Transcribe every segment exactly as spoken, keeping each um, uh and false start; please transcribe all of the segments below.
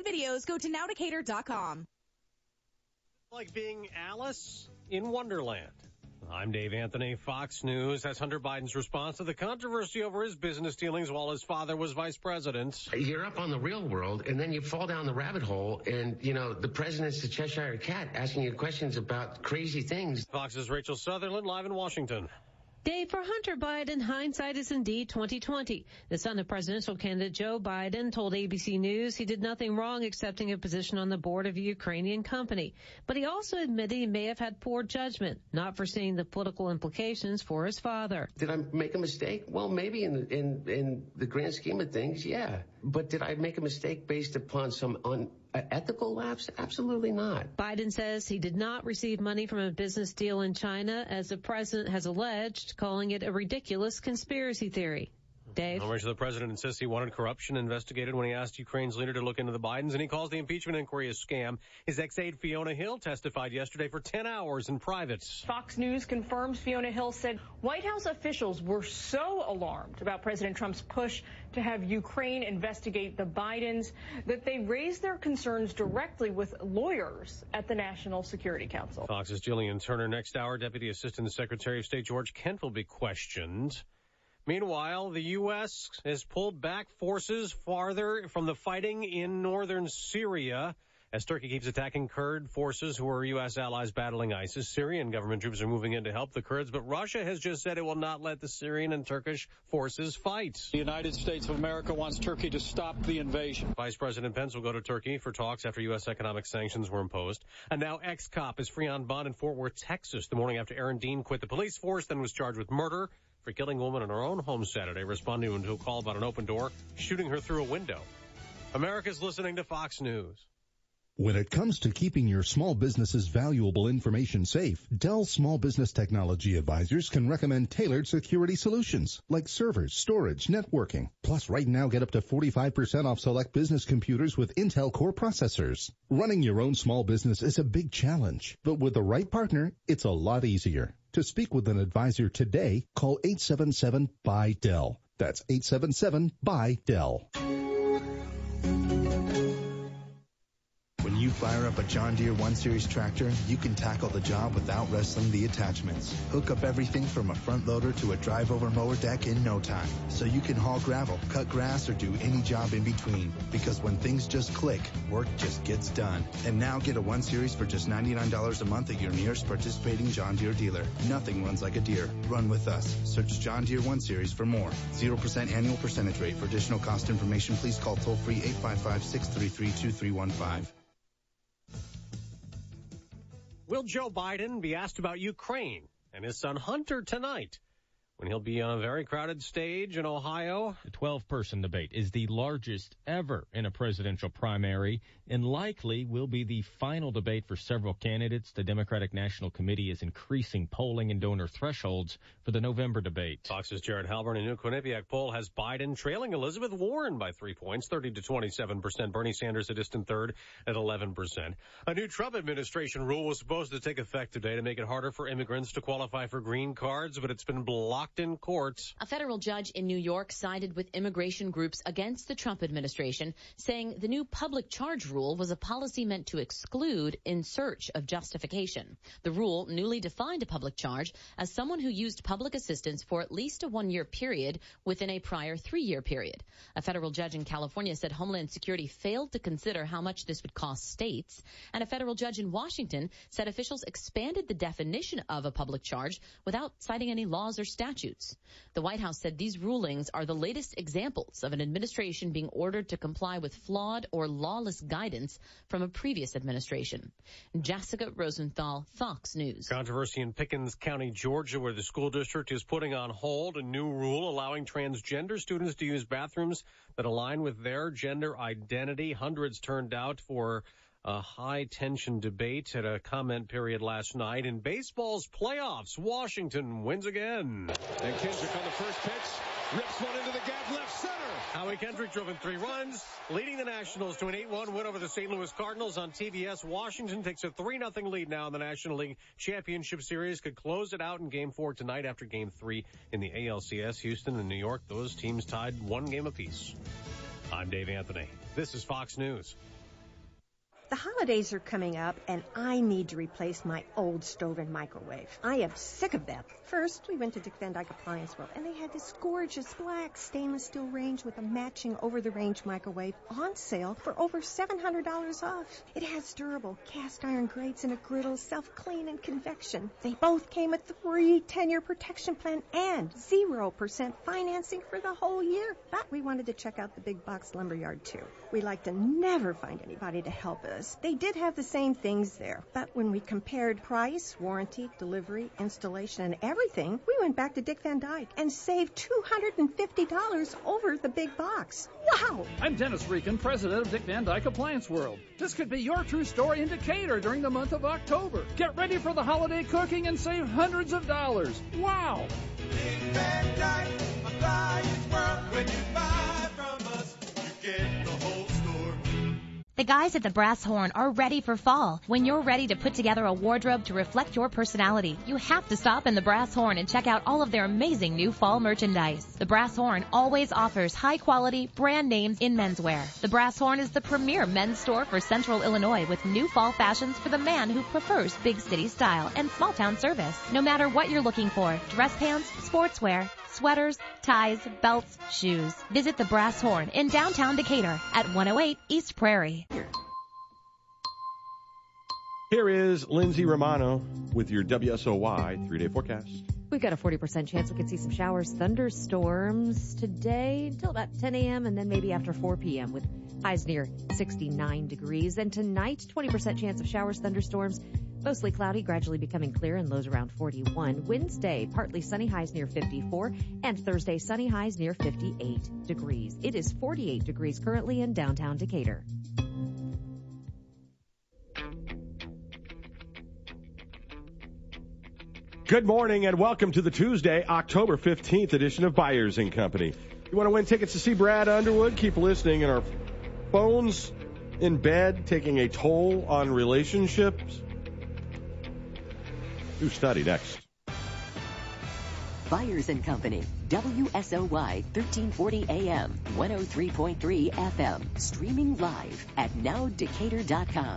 and videos, go to now decatur dot com. Like being Alice in Wonderland. I'm Dave Anthony, Fox News. That's Hunter Biden's response to the controversy over his business dealings while his father was vice president. You're up on the real world, and then you fall down the rabbit hole, and, you know, the president's the Cheshire Cat asking you questions about crazy things. Fox's Rachel Sutherland, live in Washington. Dave, for Hunter Biden, hindsight is indeed twenty twenty. The son of presidential candidate Joe Biden told A B C News he did nothing wrong accepting a position on the board of a Ukrainian company. But he also admitted he may have had poor judgment, not foreseeing the political implications for his father. Did I make a mistake? Well, maybe in the, in, in the grand scheme of things, yeah. But did I make a mistake based upon some unethical lapse? Absolutely not. Biden says he did not receive money from a business deal in China, as the president has alleged, calling it a ridiculous conspiracy theory. Dave? Well, the president insists he wanted corruption investigated when he asked Ukraine's leader to look into the Bidens, and he calls the impeachment inquiry a scam. His ex-aide Fiona Hill testified yesterday for ten hours in private. Fox News confirms Fiona Hill said White House officials were so alarmed about President Trump's push to have Ukraine investigate the Bidens that they raised their concerns directly with lawyers at the National Security Council. Fox's Jillian Turner. Next hour, Deputy Assistant Secretary of State George Kent will be questioned. Meanwhile, the U S has pulled back forces farther from the fighting in northern Syria as Turkey keeps attacking Kurd forces who are U S allies battling ISIS. Syrian government troops are moving in to help the Kurds, but Russia has just said it will not let the Syrian and Turkish forces fight. The United States of America wants Turkey to stop the invasion. Vice President Pence will go to Turkey for talks after U S economic sanctions were imposed. And now ex-cop is free on bond in Fort Worth, Texas, the morning after Aaron Dean quit the police force, then was charged with murder for killing a woman in her own home Saturday, responding to a call about an open door, shooting her through a window. America's listening to Fox News. When it comes to keeping your small business's valuable information safe, Dell Small Business Technology Advisors can recommend tailored security solutions like servers, storage, networking. Plus, right now, get up to forty-five percent off select business computers with Intel Core processors. Running your own small business is a big challenge, but with the right partner, it's a lot easier. To speak with an advisor today, call eight seven seven, B Y, D E L. That's eight seven seven, B Y, D E L. When you fire up a John Deere one series tractor, you can tackle the job without wrestling the attachments. Hook up everything from a front loader to a drive-over mower deck in no time, so you can haul gravel, cut grass, or do any job in between. Because when things just click, work just gets done. And now get a one series for just ninety-nine dollars a month at your nearest participating John Deere dealer. Nothing runs like a Deere. Run with us. Search John Deere one series for more. zero percent annual percentage rate. For additional cost information, please call toll-free eight five five, six three three, two three one five. Will Joe Biden be asked about Ukraine and his son Hunter tonight when he'll be on a very crowded stage in Ohio? The twelve-person debate is the largest ever in a presidential primary and likely will be the final debate for several candidates. The Democratic National Committee is increasing polling and donor thresholds for the November debate. Fox's Jared Halbern. A new Quinnipiac poll has Biden trailing Elizabeth Warren by three points, thirty to twenty-seven percent. Bernie Sanders a distant third at eleven percent. A new Trump administration rule was supposed to take effect today to make it harder for immigrants to qualify for green cards, but it's been blocked in court. A federal judge in New York sided with immigration groups against the Trump administration, saying the new public charge rule was a policy meant to exclude in search of justification. The rule newly defined a public charge as someone who used public assistance for at least a one-year period within a prior three-year period. A federal judge in California said Homeland Security failed to consider how much this would cost states, and a federal judge in Washington said officials expanded the definition of a public charge without citing any laws or statutes. The White House said these rulings are the latest examples of an administration being ordered to comply with flawed or lawless guidance from a previous administration. Jessica Rosenthal, Fox News. Controversy in Pickens County, Georgia, where the school district is putting on hold a new rule allowing transgender students to use bathrooms that align with their gender identity. Hundreds turned out for a high-tension debate at a comment period last night. In baseball's playoffs, Washington wins again. And Kendrick on the first pitch rips one into the gap left center. Howie Kendrick drove in three runs, leading the Nationals to an eight one win over the Saint Louis Cardinals on T B S. Washington takes a three nothing lead now in the National League Championship Series. Could close it out in Game four tonight after Game three in the A L C S. Houston and New York, those teams tied one game apiece. I'm Dave Anthony. This is Fox News. The holidays are coming up, and I need to replace my old stove and microwave. I am sick of them. First, we went to Dick Van Dyke Appliance World, and they had this gorgeous black stainless steel range with a matching over-the-range microwave on sale for over seven hundred dollars off. It has durable cast iron grates and a griddle, self-clean and convection. They both came with three ten-year protection plan and zero percent financing for the whole year. But we wanted to check out the big box lumberyard, too. We like to never find anybody to help us. They did have the same things there, but when we compared price, warranty, delivery, installation, and everything, we went back to Dick Van Dyke and saved two hundred fifty dollars over the big box. Wow! I'm Dennis Reekin, president of Dick Van Dyke Appliance World. This could be your true story in Decatur during the month of October. Get ready for the holiday cooking and save hundreds of dollars. Wow! Dick Van Dyke Appliance World. When you buy from us, you get the whole store. The guys at the Brass Horn are ready for fall. When you're ready to put together a wardrobe to reflect your personality, you have to stop in the Brass Horn and check out all of their amazing new fall merchandise. The Brass Horn always offers high-quality brand names in menswear. The Brass Horn is the premier men's store for Central Illinois with new fall fashions for the man who prefers big city style and small-town service. No matter what you're looking for, dress pants, sportswear, sweaters, ties, belts, shoes. Visit the Brass Horn in downtown Decatur at one oh eight East Prairie. Here is Lindsay Romano with your W S O Y three-day forecast. We've got a forty percent chance we could see some showers, thunderstorms today until about ten a.m. and then maybe after four p.m. with highs near sixty-nine degrees. And tonight, twenty percent chance of showers, thunderstorms, mostly cloudy, gradually becoming clear and lows around forty-one. Wednesday, partly sunny, highs near fifty-four. And Thursday, sunny, highs near fifty-eight degrees. It is forty-eight degrees currently in downtown Decatur. Good morning and welcome to the Tuesday, October fifteenth edition of Byers and Company. You want to win tickets to see Brad Underwood? Keep listening. And our phones in bed taking a toll on relationships? New study next. Byers and Company, W S O Y thirteen forty A M, one oh three point three F M, streaming live at now decatur dot com.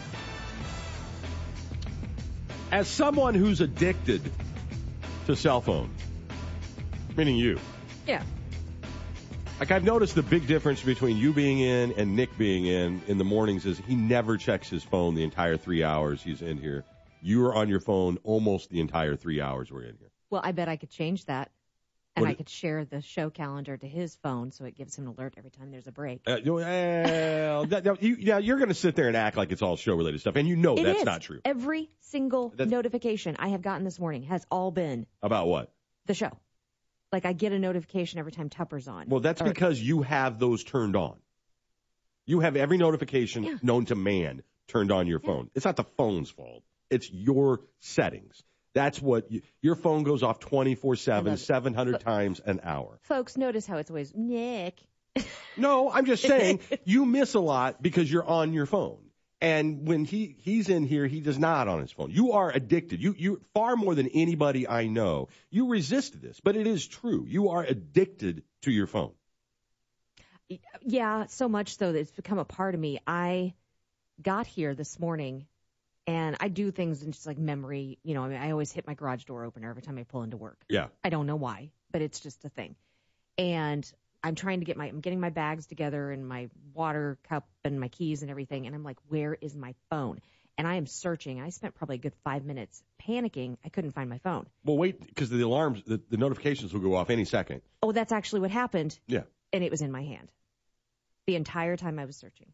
As someone who's addicted to cell phones, meaning you. Yeah. Like, I've noticed the big difference between you being in and Nick being in in the mornings is he never checks his phone the entire three hours he's in here. You are on your phone almost the entire three hours we're in here. Well, I bet I could change that. And What I it- could share the show calendar to his phone so it gives him an alert every time there's a break. Uh, you, well, that, that, you, yeah, you're going to sit there and act like it's all show-related stuff, and you know It that's is. not true. Every single That's- notification I have gotten this morning has all been About what? the show. Like, I get a notification every time Tupper's on. Well, that's Or- because you have those turned on. You have every notification Yeah. known to man turned on your phone. It's not the phone's fault. It's your settings. That's what you, your phone goes off twenty-four seven, seven hundred times an hour. Folks, notice how it's always Nick. No, I'm just saying you miss a lot because you're on your phone. And when he, he's in here, he does not on his phone. You are addicted. You you far more than anybody I know. You resist this, but it is true. You are addicted to your phone. Yeah, so much so that it's become a part of me. I got here this morning, and I do things in just like memory. You know, I mean, I always hit my garage door opener every time I pull into work. Yeah. I don't know why, but it's just a thing. And I'm trying to get my, I'm getting my bags together and my water cup and my keys and everything. And I'm like, where is my phone? And I am searching. I spent probably a good five minutes panicking. I couldn't find my phone. Well, wait, because the alarms, the, the notifications will go off any second. Oh, that's actually what happened. Yeah. And it was in my hand the entire time I was searching.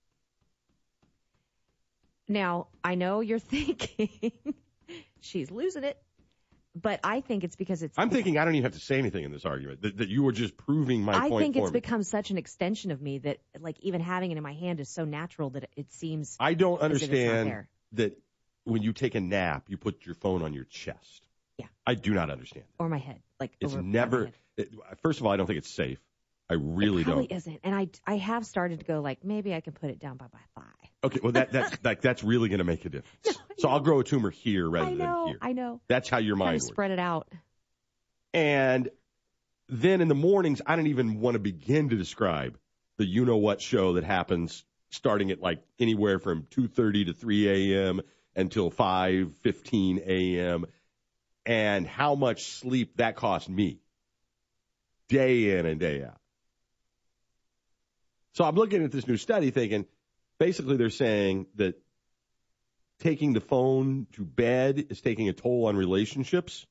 Now, I know you're thinking she's losing it, but I think it's because it's... I'm thinking I don't even have to say anything in this argument, that, that you were just proving my I point think for it's me. become such an extension of me that, like, even having it in my hand is so natural that it seems... I don't as if it's not understand there. that when you take a nap, you put your phone on your chest. Yeah. I do not understand. Or my head. Like, It's over, over my never... head. It, first of all, I don't think it's safe. I really It probably don't. isn't. And I, I have started to go, like, maybe I can put it down by my thigh. Okay, well, that, that's like, that's really going to make a difference. So I'll grow a tumor here rather I know, than here. I know. That's how your Kind mind of works. spread it out. And then in the mornings, I don't even want to begin to describe the you-know-what show that happens starting at like anywhere from two thirty to three a.m. until five fifteen a.m. and how much sleep that cost me day in and day out. So I'm looking at this new study thinking, basically they're saying that taking the phone to bed is taking a toll on relationships,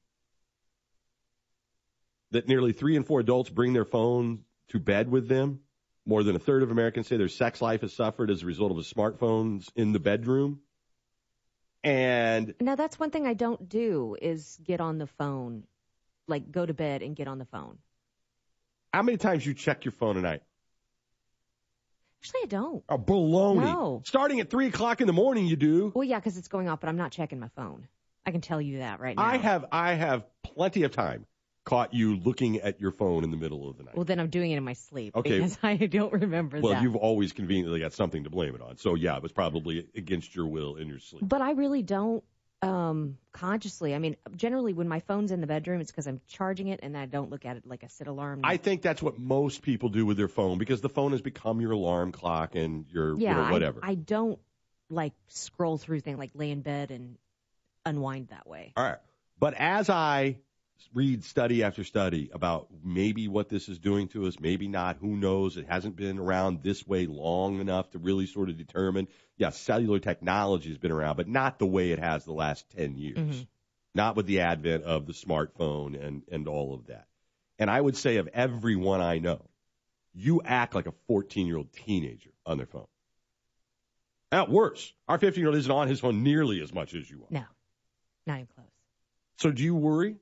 that nearly three in four adults bring their phone to bed with them. More than a third of Americans say their sex life has suffered as a result of the smartphones in the bedroom. And now that's one thing I don't do is get on the phone, like go to bed and get on the phone. How many times you check your phone a night? Actually, I don't. Oh, baloney. No. Starting at three o'clock in the morning, you do. Well, yeah, because it's going off, but I'm not checking my phone. I can tell you that right now. I have, I have plenty of time caught you looking at your phone in the middle of the night. Well, then I'm doing it in my sleep Okay. because I don't remember Well, that. you've always conveniently got something to blame it on. So, yeah, it was probably against your will in your sleep. But I really don't um, consciously. I mean, generally when my phone's in the bedroom, it's because I'm charging it and I don't look at it like a sit alarm. I think that's what most people do with their phone because the phone has become your alarm clock and your yeah, you know, whatever. I, I don't like scroll through things like lay in bed and unwind that way. All right. But as I read study after study about maybe what this is doing to us, maybe not, who knows, it hasn't been around this way long enough to really sort of determine. Yeah, cellular technology has been around, but not the way it has the last ten years. Mm-hmm. Not with the advent of the smartphone and, and all of that. And I would say of everyone I know, you act like a fourteen-year-old teenager on their phone. Now, worse, our fifteen-year-old isn't on his phone nearly as much as you are. No, not even close. So do you worry?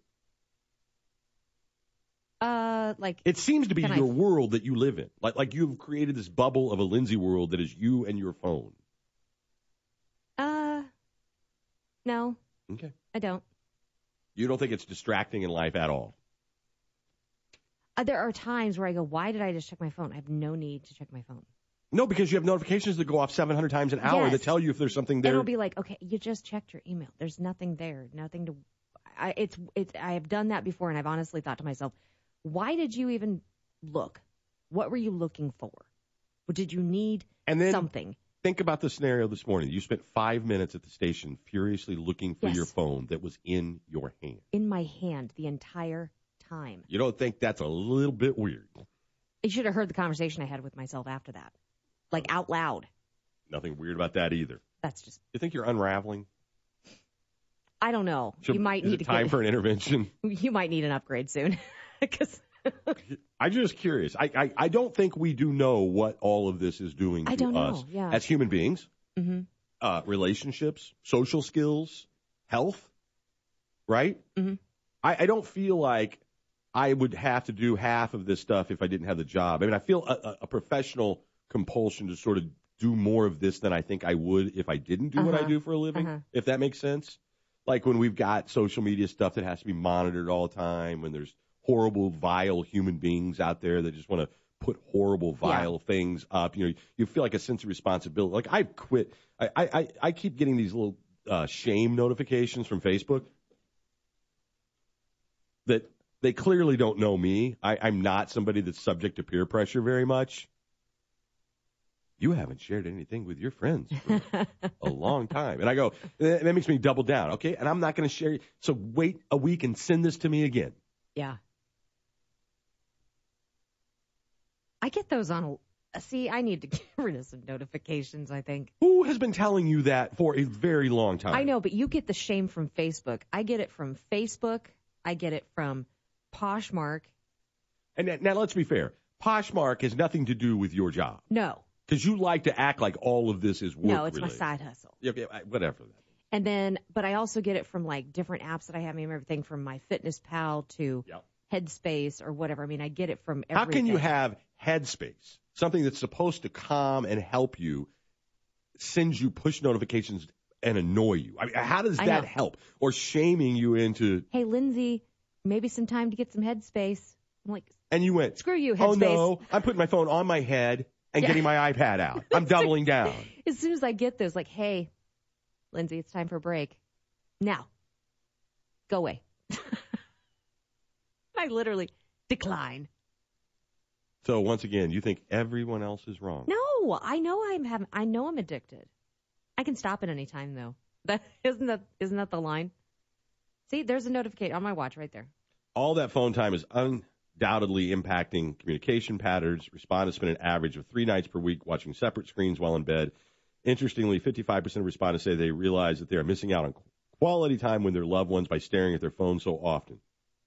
Uh, like it seems to be your I... world that you live in. Like like you've created this bubble of a Lindsay world that is you and your phone. Uh, no. Okay. I don't. You don't think it's distracting in life at all? Uh, there are times where I go, why did I just check my phone? I have no need to check my phone. No, because you have notifications that go off seven hundred times an hour yes. that tell you if there's something there. It'll be like, okay, you just checked your email. There's nothing there. Nothing to. I, it's it's. I have done that before, and I've honestly thought to myself, why did you even look? What were you looking for? Or did you need and then something? Think about the scenario this morning. You spent five minutes at the station furiously looking for yes. your phone that was in your hand. In my hand the entire time. You don't think that's a little bit weird? You should have heard the conversation I had with myself after that. Like out loud. Nothing weird about that either. That's just. You think you're unraveling? I don't know. Should, you might is need it to time get, for an intervention. You might need an upgrade soon. Because I'm just curious. I, I I don't think we do know what all of this is doing to I don't us know. Yeah. as human beings. Mm-hmm. Uh, relationships, social skills, health. Right. Mm-hmm. I, I don't feel like I would have to do half of this stuff if I didn't have the job. I mean, I feel a, a professional compulsion to sort of do more of this than I think I would if I didn't do uh-huh. what I do for a living, uh-huh. if that makes sense. Like when we've got social media stuff that has to be monitored all the time, when there's horrible, vile human beings out there that just want to put horrible, vile yeah. things up. You know, you feel like a sense of responsibility. Like I've quit. I, I, I keep getting these little uh, shame notifications from Facebook that they clearly don't know me. I, I'm not somebody that's subject to peer pressure very much. You haven't shared anything with your friends for a long time. And I go, that makes me double down. Okay. And I'm not going to share. So wait a week and send this to me again. Yeah. I get those on. See, I need to get rid of some notifications, I think. Who has been telling you that for a very long time? I know, but you get the shame from Facebook. I get it from Facebook. I get it from Poshmark. And now, now let's be fair. Poshmark has nothing to do with your job. No. Because you like to act like all of this is work No, it's related. my side hustle. Yeah, okay, whatever. And then, but I also get it from like different apps that I have. I mean, everything from MyFitnessPal to yep. Headspace or whatever. I mean, I get it from everything. How can you have Headspace, something that's supposed to calm and help you, send you push notifications and annoy you? I mean, how does that help? Or shaming you into, hey, Lindsay, maybe some time to get some Headspace. I'm like, and you went, screw you, Headspace. Oh, no, I'm putting my phone on my head and yeah. getting my iPad out. I'm doubling down. As soon as I get this, like, hey, Lindsay, it's time for a break. Now, go away. I literally decline. So once again, you think everyone else is wrong? No, No, I know I'm having, I know I'm addicted. I can stop at any time though. That isn't that isn't that the line? See, there's a notification on my watch right there. All that phone time is undoubtedly impacting communication patterns. Respondents spend an average of three nights per week watching separate screens while in bed. Interestingly, fifty-five percent of respondents say they realize that they are missing out on quality time with their loved ones by staring at their phones so often.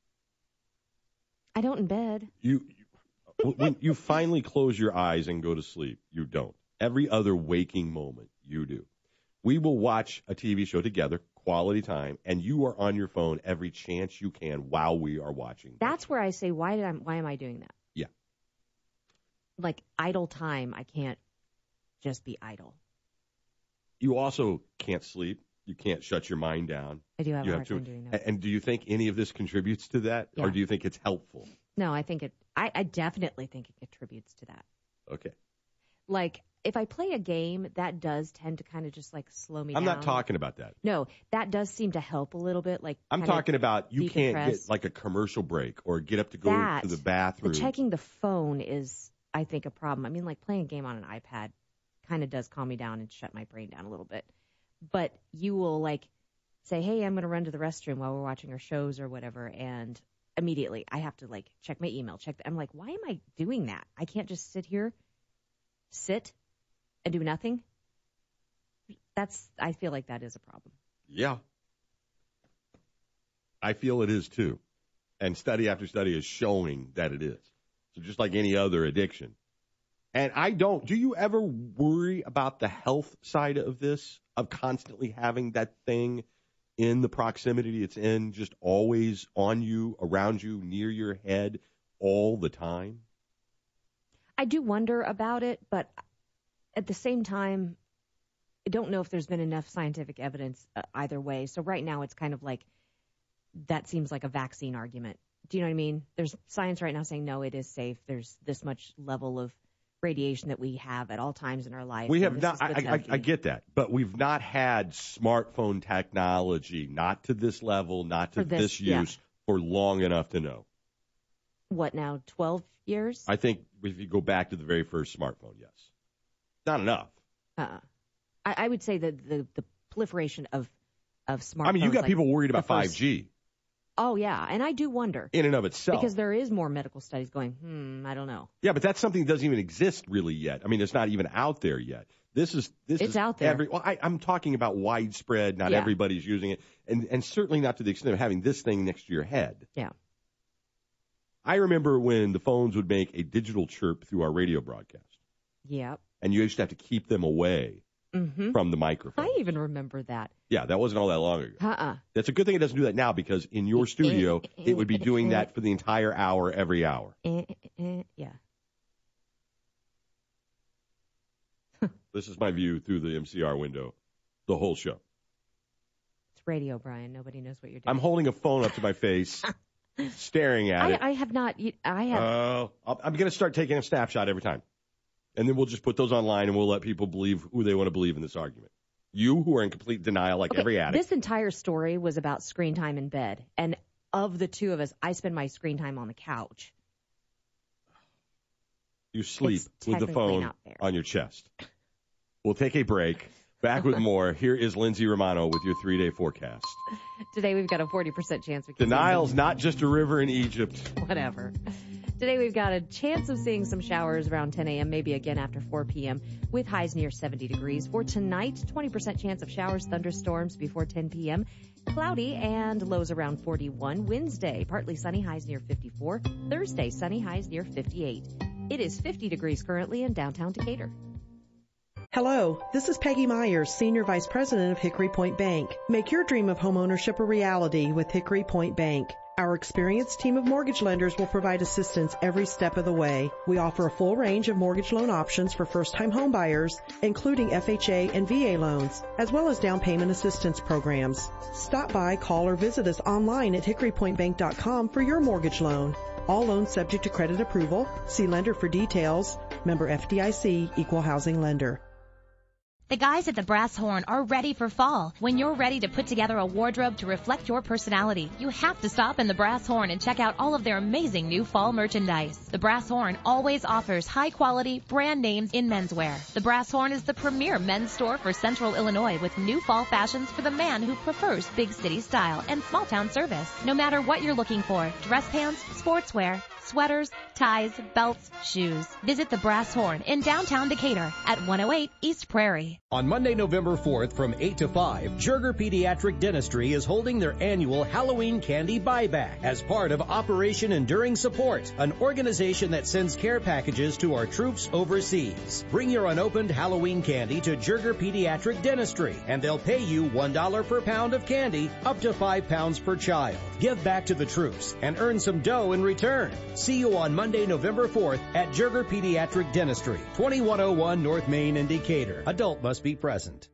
I don't in bed. You, you when you finally close your eyes and go to sleep, you don't. Every other waking moment, you do. We will watch a T V show together, quality time, and you are on your phone every chance you can while we are watching. That's where I say, why did I? Why am I doing that? Yeah. Like idle time, I can't just be idle. You also can't sleep. You can't shut your mind down. I do have you a have hard to, time doing that. And do you think any of this contributes to that, Yeah. or do you think it's helpful? No, I think it. I, I definitely think it contributes to that. Okay. Like if I play a game, that does tend to kind of just like slow me I'm down. not talking about that. No, that does seem to help a little bit. Like I'm kind of talking about you can't get decompress. like a commercial break or get up to go that, to the bathroom. The checking the phone is, I think, a problem. I mean, like playing a game on an iPad kind of does calm me down and shut my brain down a little bit. But you will like say, hey, I'm going to run to the restroom while we're watching our shows or whatever, and immediately I have to like check my email. Check. The, I'm like, why am I doing that? I can't just sit here, sit, and do nothing. That's. I feel like that is a problem. Yeah. I feel it is too. And study after study is showing that it is. So just like any other addiction. And I don't, do you ever worry about the health side of this, of constantly having that thing in the proximity it's in, just always on you, around you, near your head, all the time? I do wonder about it, but at the same time, I don't know if there's been enough scientific evidence uh, either way. So right now it's kind of like, that seems like a vaccine argument. Do you know what I mean? There's science right now saying, no, it is safe. There's this much level of radiation that we have at all times in our life. We have this not, is I, what's I, healthy. I get that, but we've not had smartphone technology, not to this level, not to For this, this use, yeah. for long enough to know. What now, twelve years? I think if you go back to the very first smartphone, yes. Not enough. Uh-uh. I, I would say that the, the proliferation of, of smartphones. I mean, you got like people worried about the first- five G Oh, yeah, and I do wonder. in and of itself. Because there is more medical studies going, hmm, I don't know. Yeah, but that's something that doesn't even exist really yet. I mean, it's not even out there yet. This is this It's is out there. Every, well, I, I'm talking about widespread. Not Yeah. everybody's using it, and and certainly not to the extent of having this thing next to your head. Yeah. I remember when the phones would make a digital chirp through our radio broadcast, Yep. and you used to have to keep them away Mm-hmm. from the microphone. I even remember that. Yeah, that wasn't all that long ago. Uh-uh. That's a good thing it doesn't do that now, because in your studio, it would be doing that for the entire hour, every hour. Eh, eh, eh, yeah. This is my view through the M C R window, the whole show. It's radio, Brian. Nobody knows what you're doing. I'm holding a phone up to my face, staring at I, it. I have not. I have. Oh, uh, I'm going to start taking a snapshot every time. And then we'll just put those online, and we'll let people believe who they want to believe in this argument. You, who are in complete denial like Okay, every addict. This entire story was about screen time in bed. And of the two of us, I spend my screen time on the couch. You sleep It's with the technically phone not fair. on your chest. We'll take a break. Back with more. Here is Lindsay Romano with your three-day forecast. Today we've got a forty percent chance we can see Denial's some- not just a river in Egypt. Whatever. Today we've got a chance of seeing some showers around ten a.m., maybe again after four p.m., with highs near seventy degrees. For tonight, twenty percent chance of showers, thunderstorms before ten p.m., cloudy and lows around forty-one. Wednesday, partly sunny, highs near fifty-four. Thursday, sunny, highs near fifty-eight. It is fifty degrees currently in downtown Decatur. Hello, this is Peggy Myers, Senior Vice President of Hickory Point Bank. Make your dream of homeownership a reality with Hickory Point Bank. Our experienced team of mortgage lenders will provide assistance every step of the way. We offer a full range of mortgage loan options for first-time homebuyers, including F H A and V A loans, as well as down payment assistance programs. Stop by, call, or visit us online at hickory point bank dot com for your mortgage loan. All loans subject to credit approval. See lender for details. Member F D I C, Equal Housing Lender. The guys at the Brass Horn are ready for fall. When you're ready to put together a wardrobe to reflect your personality, you have to stop in the Brass Horn and check out all of their amazing new fall merchandise. The Brass Horn always offers high-quality brand names in menswear. The Brass Horn is the premier men's store for Central Illinois with new fall fashions for the man who prefers big city style and small-town service. No matter what you're looking for, dress pants, sportswear, sweaters, ties, belts, shoes. Visit the Brass Horn in downtown Decatur at one oh eight East Prairie. On Monday, November fourth from eight to five, Jerger Pediatric Dentistry is holding their annual Halloween candy buyback as part of Operation Enduring Support, an organization that sends care packages to our troops overseas. Bring your unopened Halloween candy to Jerger Pediatric Dentistry, and they'll pay you one dollar per pound of candy, up to five pounds per child. Give back to the troops and earn some dough in return. See you on Monday, November fourth at Jerger Pediatric Dentistry, twenty-one oh one North Main in Decatur. Adult must be present.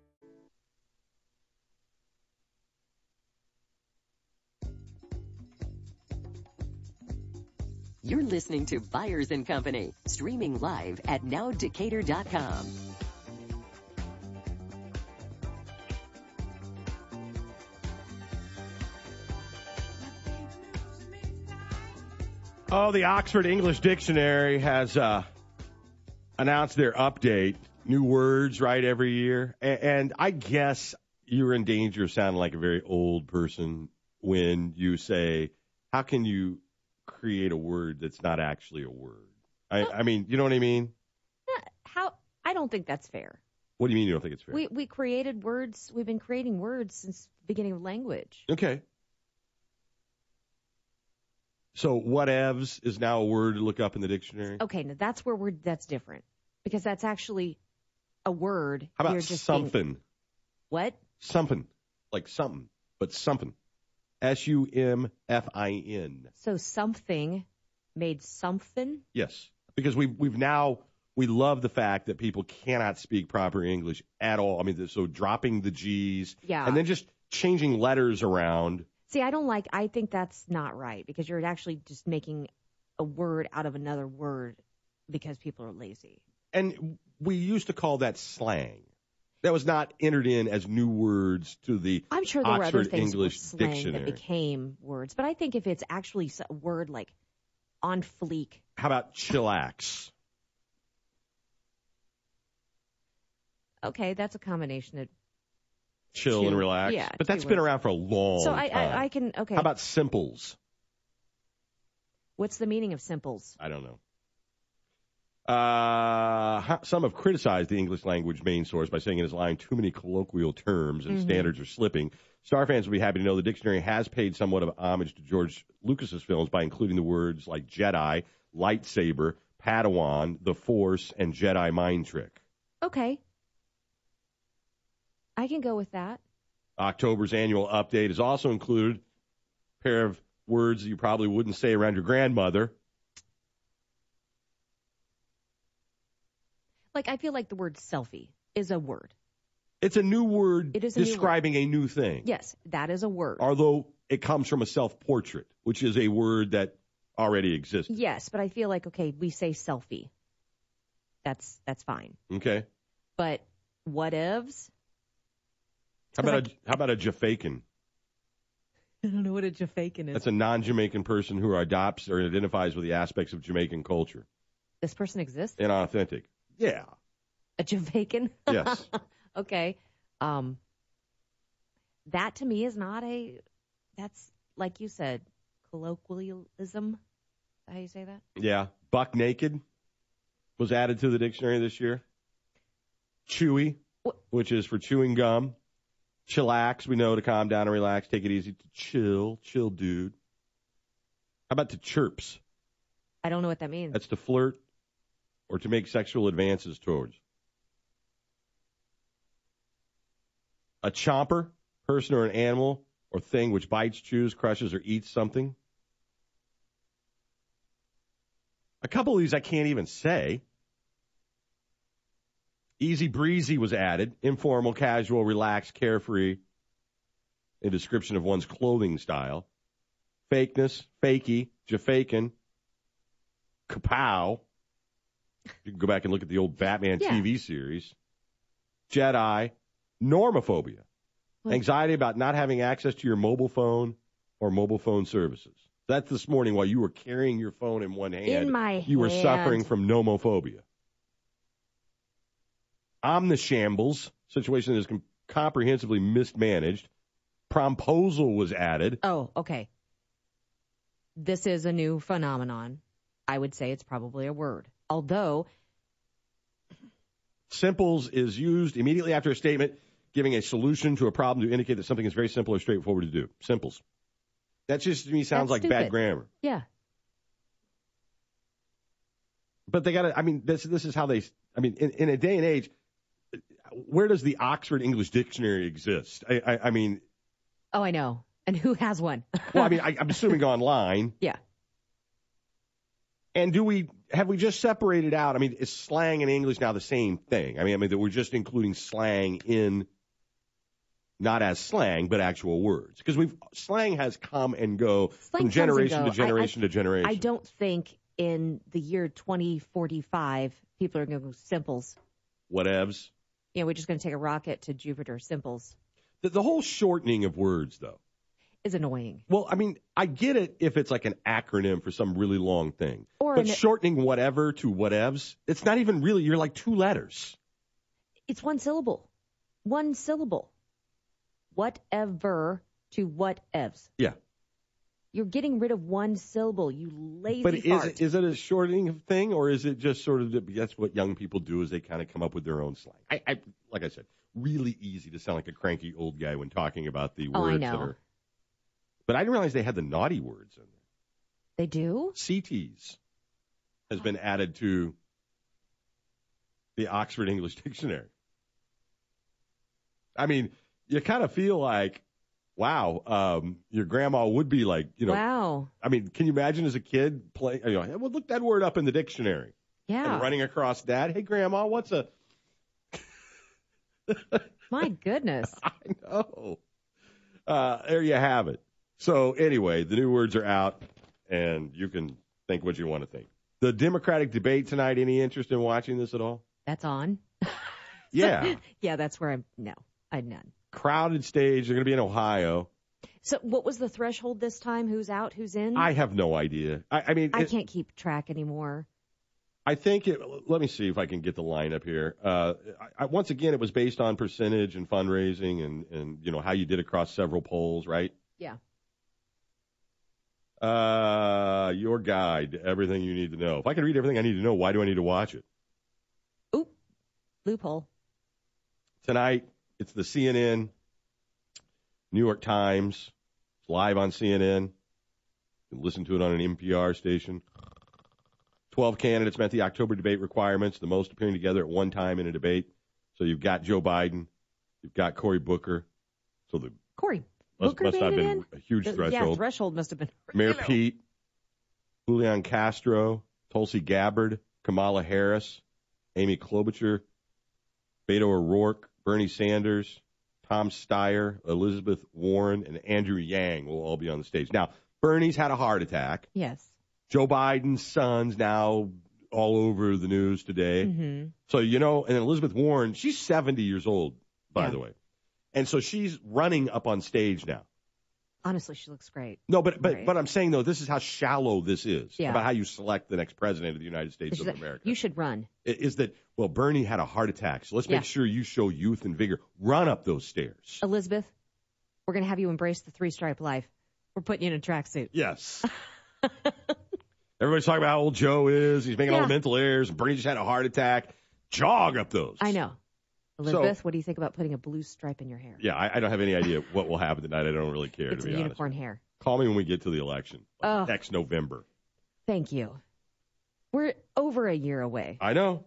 You're listening to Byers and Company, streaming live at now decatur dot com. Oh, the Oxford English Dictionary has uh, announced their update. New words, right, every year. And, and I guess you're in danger of sounding like a very old person when you say, how can you create a word that's not actually a word? I, I mean, you know what I mean? How? I don't think that's fair. What do you mean you don't think it's fair? We we created words. We've been creating words since the beginning of language. Okay. So whatevs is now a word to look up in the dictionary? Okay, now that's where we're that's different because that's actually a word. How about You're just something? being, what? Something. Like something, but something. S U M F I N. So something made something? Yes, because we we've now we love the fact that people cannot speak proper English at all. I mean, so dropping the G's, Yeah. and then just changing letters around. See, I don't like, I think that's not right because you're actually just making a word out of another word because people are lazy. And we used to call that slang. That was not entered in as new words to the I'm sure there Oxford were other things English with slang Dictionary. that became words, but I think if it's actually a word like on fleek. How about chillax? Okay, that's a combination of Chill two. and relax. Yeah, but that's two been words. around for a long So I, time. I, I can, okay. How about simples? What's the meaning of simples? I don't know. Uh, ho- some have criticized the English language main source by saying it is allowing too many colloquial terms and Mhm. standards are slipping. Star fans will be happy to know the dictionary has paid somewhat of homage to George Lucas's films by including the words like Jedi, lightsaber, Padawan, the Force, and Jedi mind trick. Okay. I can go with that. October's annual update has also included a pair of words that you probably wouldn't say around your grandmother. Like, I feel like the word selfie is a word. It's a new word It is a new describing a new thing. Yes, that is a word. Although it comes from a self-portrait, which is a word that already exists. Yes, but I feel like, okay, we say selfie. That's that's fine. Okay. But whatevs? How about a, how about a Jafaican? I don't know what a Jafaican is. That's a non-Jamaican person who adopts or identifies with the aspects of Jamaican culture. This person exists? Inauthentic. Yeah. A Jamaican? Yes. Okay. Um, that to me is not a, that's, like you said, colloquialism. Is that how you say that? Yeah. Buck naked was added to the dictionary this year. Chewy, which is for chewing gum. Chillax, we know to calm down and relax. Take it easy. To chill. Chill, dude. How about to chirps? I don't know what that means. That's to flirt or to make sexual advances towards. A chomper, person or an animal or thing which bites, chews, crushes, or eats something. A couple of these I can't even say. Easy breezy was added. Informal, casual, relaxed, carefree. A description of one's clothing style. Fakeness, fakey, Jafaican, kapow. You can go back and look at the old Batman Yeah. T V series. Jedi, normophobia, anxiety about not having access to your mobile phone or mobile phone services. That's this morning while you were carrying your phone in one hand. In my you were hand. suffering from nomophobia. Omnishambles, situation that is com- comprehensively mismanaged. Promposal was added. Oh, okay. This is a new phenomenon. I would say it's probably a word. Although, Simples is used immediately after a statement giving a solution to a problem to indicate that something is very simple or straightforward to do. Simples. That just to me sounds like That's bad stupid. grammar. Yeah. But they got to, I mean, this this is how they, I mean, in, in a day and age, where does the Oxford English Dictionary exist? I, I, I mean. Oh, I know. And who has one? Well, I mean, I, I'm assuming online. Yeah. And do we, have we just separated out, I mean, is slang and English now the same thing? I mean, I mean, that we're just including slang in, not as slang, but actual words. Because we've, slang has come and go Slang from generation comes to and go. generation I, I, to generation. I don't think in the year twenty forty-five, people are going to go simples. Whatevs. You know, we're just going to take a rocket to Jupiter. Simples. The, the whole shortening of words, though. Is annoying. Well, I mean, I get it if it's like an acronym for some really long thing. Or but an, shortening whatever to whatevs, it's not even really, you're like two letters. It's one syllable. One syllable. Whatever to whatevs. Yeah. You're getting rid of one syllable, you lazy But is fart. it, is it a shortening thing, or is it just sort of, the, that's what young people do, is they kind of come up with their own slang? I, I like I said, really easy to sound like a cranky old guy when talking about the Oh, I words know. that are. But I didn't realize they had the naughty words in there. They do? C Ts has been added to the Oxford English Dictionary. I mean, you kind of feel like, wow, um, your grandma would be like, you know. Wow. I mean, can you imagine as a kid playing, you know, hey, well, look that word up in the dictionary. Yeah. And running across that. Hey, grandma, what's a. My goodness. I know. Uh, there you have it. So anyway, the new words are out, and you can think what you want to think. The Democratic debate tonight, any interest in watching this at all? That's on? Yeah. Yeah, that's where I'm, no, I had none. Crowded stage. They're going to be in Ohio. So what was the threshold this time? Who's out, who's in? I have no idea. I, I mean, I it, can't keep track anymore. I think it, let me see if I can get the lineup here. Uh, I, I, once again, it was based on percentage and fundraising and, and, you know, how you did across several polls, right? Yeah. Uh, your guide to everything you need to know. If I can read everything I need to know, why do I need to watch it? Oop. Loophole. Tonight, it's the C N N, New York Times. It's live on C N N. You can listen to it on an N P R station. Twelve candidates met the October debate requirements, the most appearing together at one time in a debate. So you've got Joe Biden. You've got Cory Booker. So the Cory must, Booker must made have it been in? a huge The- threshold. Yeah, threshold must have been. Mayor really low. Pete, Julian Castro, Tulsi Gabbard, Kamala Harris, Amy Klobuchar, Beto O'Rourke, Bernie Sanders, Tom Steyer, Elizabeth Warren, and Andrew Yang will all be on the stage. Now, Bernie's had a heart attack. Yes. Joe Biden's son's now all over the news today. Mm-hmm. So, you know, and Elizabeth Warren, she's seventy years old, by Yeah. the way. And so she's running up on stage now. Honestly, she looks great. No, but but Right. but I'm saying, though, this is how shallow this is Yeah. about how you select the next president of the United States She's of like, America. You should run. I- Is that, well, Bernie had a heart attack, so let's Yeah. make sure you show youth and vigor. Run up those stairs. Elizabeth, we're going to have you embrace the three-stripe life. We're putting you in a tracksuit. Yes. Everybody's talking about how old Joe is. He's making all Yeah. the mental errors. Bernie just had a heart attack. Jog up those. I know. Elizabeth, what do you think about putting a blue stripe in your hair? Yeah, I, I don't have any idea what will happen tonight. I don't really care, It's to a be honest. unicorn hair. Call me when we get to the election. Oh. Next November. Thank you. We're over a year away. I know.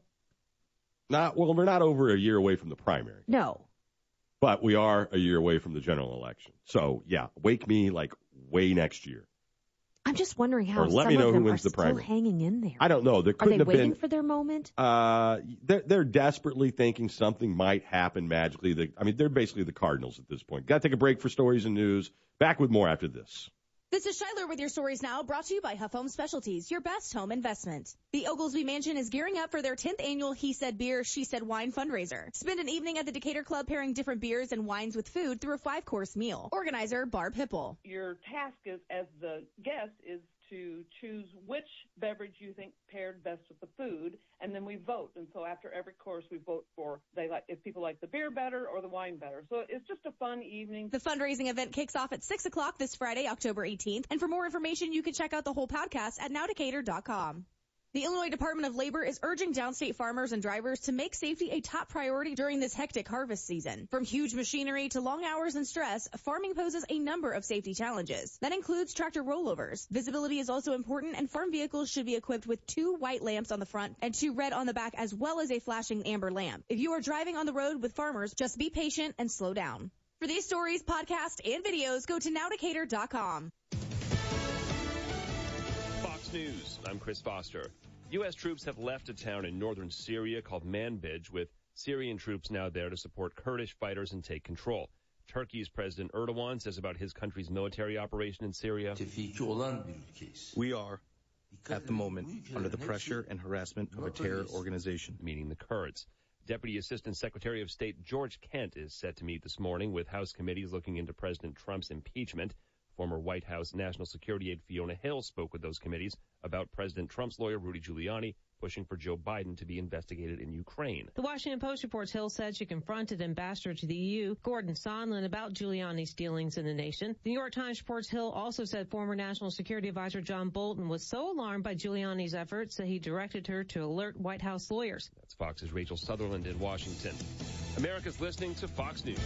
Not well, we're not over a year away from the primary, No. but we are a year away from the general election. So, yeah, wake me like way next year. I'm just wondering how Or let some me know of who them wins are the still primary. hanging in there. I don't know. There Are couldn't they have waiting been. for their moment? Uh, they're, they're desperately thinking something might happen magically. They, I mean, they're basically the Cardinals at this point. Got to take a break for stories and news. Back with more after this. This is Shiler with your stories now, brought to you by Huff Home Specialties, your best home investment. The Oglesby Mansion is gearing up for their tenth annual He Said Beer, She Said Wine fundraiser. Spend an evening at the Decatur Club pairing different beers and wines with food through a five-course meal. Organizer Barb Hipple. Your task is, as the guest is to choose which beverage you think paired best with the food, and then we vote. And so after every course, we vote for they like if people like the beer better or the wine better. So it's just a fun evening. The fundraising event kicks off at six o'clock this Friday, October eighteenth. And for more information, you can check out the whole podcast at now decatur dot com. The Illinois Department of Labor is urging downstate farmers and drivers to make safety a top priority during this hectic harvest season. From huge machinery to long hours and stress, farming poses a number of safety challenges. That includes tractor rollovers. Visibility is also important, and farm vehicles should be equipped with two white lamps on the front and two red on the back, as well as a flashing amber lamp. If you are driving on the road with farmers, just be patient and slow down. For these stories, podcasts, and videos, go to now decatur dot com. Fox News, I'm Chris Foster. U S troops have left a town in northern Syria called Manbij, with Syrian troops now there to support Kurdish fighters and take control. Turkey's President Erdogan says about his country's military operation in Syria. We are, at the moment, under the pressure and harassment of a terror organization. Meaning the Kurds. Deputy Assistant Secretary of State George Kent is set to meet this morning with House committees looking into President Trump's impeachment. Former White House National Security aide Fiona Hill spoke with those committees about President Trump's lawyer Rudy Giuliani pushing for Joe Biden to be investigated in Ukraine. The Washington Post reports Hill said she confronted Ambassador to the E U, Gordon Sondland, about Giuliani's dealings in the nation. The New York Times reports Hill also said former National Security Advisor John Bolton was so alarmed by Giuliani's efforts that he directed her to alert White House lawyers. That's Fox's Rachel Sutherland in Washington. America's listening to Fox News.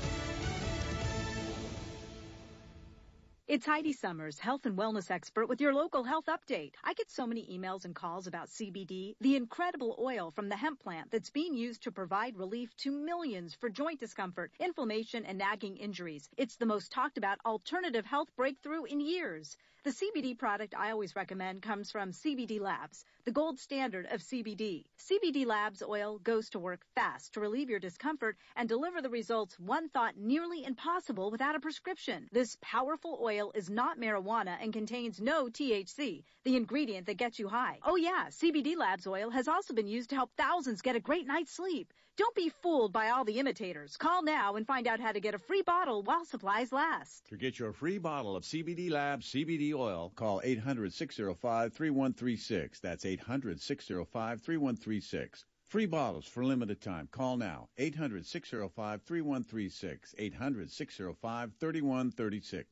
It's Heidi Summers, health and wellness expert with your local health update. I get so many emails and calls about C B D, the incredible oil from the hemp plant that's being used to provide relief to millions for joint discomfort, inflammation, and nagging injuries. It's the most talked about alternative health breakthrough in years. The C B D product I always recommend comes from C B D Labs, the gold standard of C B D. C B D Labs oil goes to work fast to relieve your discomfort and deliver the results one thought nearly impossible without a prescription. This powerful oil is not marijuana and contains no T H C, the ingredient that gets you high. Oh yeah, C B D Labs oil has also been used to help thousands get a great night's sleep. Don't be fooled by all the imitators. Call now and find out how to get a free bottle while supplies last. To get your free bottle of C B D Labs C B D oil, call eight hundred, six oh five, three one three six. That's eight hundred, six oh five, three one three six. Free bottles for limited time. Call now. eight hundred, six oh five, three one three six. eight hundred, six oh five, three one three six.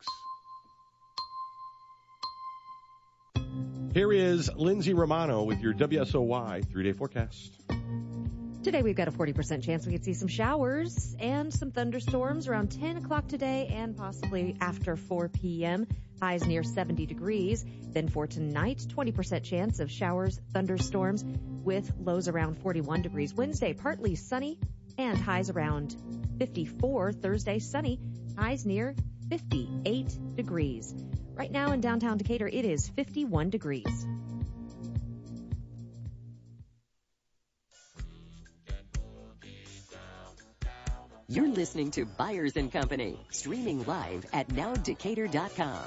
Here is Lindsay Romano with your W S O Y three-day forecast. Today we've got a forty percent chance we could see some showers and some thunderstorms around ten o'clock today and possibly after four p.m. Highs near seventy degrees. Then for tonight, twenty percent chance of showers, thunderstorms with lows around forty-one degrees. Wednesday, partly sunny and highs around fifty-four. Thursday, sunny, highs near fifty-eight degrees. Right now in downtown Decatur, it is fifty-one degrees. You're listening to Byers and Company, streaming live at now decatur dot com.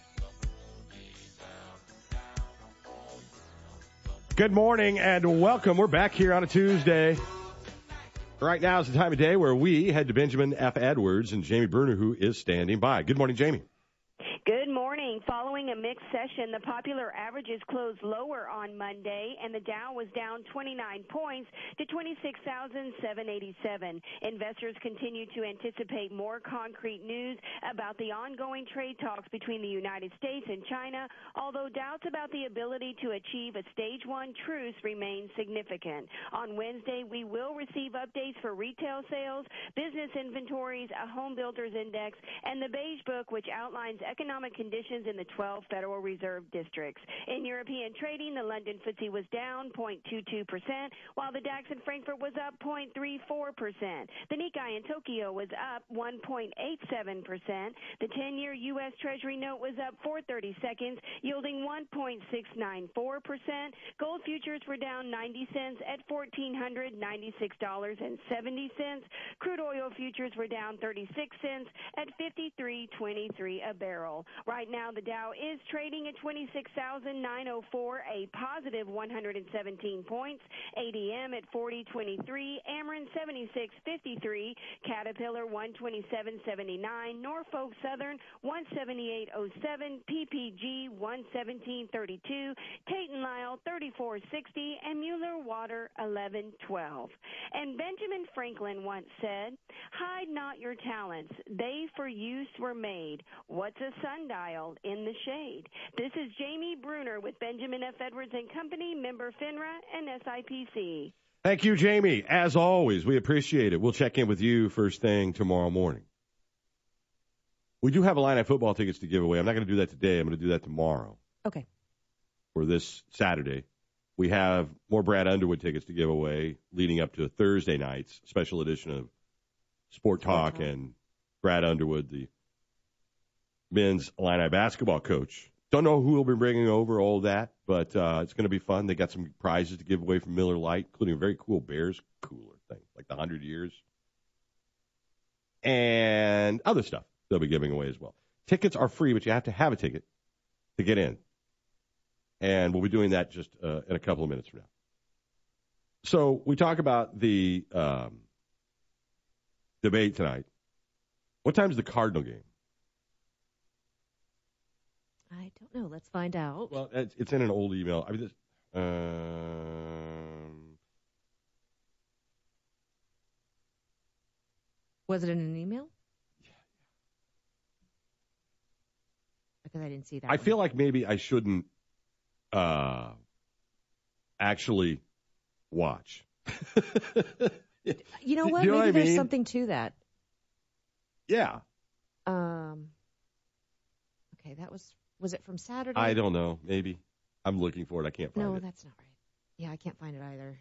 Good morning and welcome. We're back here on a Tuesday. Right now is the time of day where we head to Benjamin F. Edwards and Jamie Bruner, who is standing by. Good morning, Jamie. Good morning. Following a mixed session, the popular averages closed lower on Monday, and the Dow was down twenty-nine points to twenty-six thousand seven hundred eighty-seven. Investors continue to anticipate more concrete news about the ongoing trade talks between the United States and China, although doubts about the ability to achieve a stage one truce remain significant. On Wednesday, we will receive updates for retail sales, business inventories, a home builders index, and the Beige Book, which outlines economic conditions in the twelve Federal Reserve districts. In European trading, the London F T S E was down zero point two two percent, while the DAX in Frankfurt was up zero point three four percent. The Nikkei in Tokyo was up one point eight seven percent. The ten-year U S Treasury note was up four thirty-seconds, yielding one point six nine four percent. Gold futures were down ninety cents at one thousand four hundred ninety-six dollars and seventy cents. Crude oil futures were down thirty-six cents at fifty-three twenty-three a barrel. Right now, the Dow is trading at twenty-six thousand nine hundred four, a positive one hundred seventeen points. A D M at forty twenty-three, Ameren seventy-six fifty-three, Caterpillar one twenty-seven seventy-nine, Norfolk Southern one seventy-eight oh seven, P P G one seventeen thirty-two, Tate and Lyle thirty-four sixty, and Mueller Water eleven twelve. And Benjamin Franklin once said, "Hide not your talents; they for use were made. What's a sundial in the shade?" This is Jamie Bruner with Benjamin F. Edwards and Company, member FINRA and S I P C. Thank you, Jamie. As always, we appreciate it. We'll check in with you first thing tomorrow morning. We do have Illini football tickets to give away. I'm not going to do that today. I'm going to do that tomorrow. Okay. For this Saturday. We have more Brad Underwood tickets to give away leading up to Thursday night's special edition of Sport Talk, Sport Talk. And Brad Underwood, the men's Illini basketball coach. Don't know who we'll be bringing over, all that, but uh, it's going to be fun. They got some prizes to give away from Miller Lite, including a very cool Bears cooler thing, like the one hundred years. And other stuff they'll be giving away as well. Tickets are free, but you have to have a ticket to get in. And we'll be doing that just uh, in a couple of minutes from now. So we talk about the um, debate tonight. What time is the Cardinal game? I don't know. Let's find out. Well, it's, it's in an old email. I mean, this, um, was it in an email? Yeah. Because I didn't see that. I one. feel like maybe I shouldn't uh, actually watch. You know what? Do you know maybe what I there's mean? something to that. Yeah. Um. Okay, that was. Was it from Saturday? I don't know. Maybe. I'm looking for it. I can't find no, it. No, that's not right. Yeah, I can't find it either.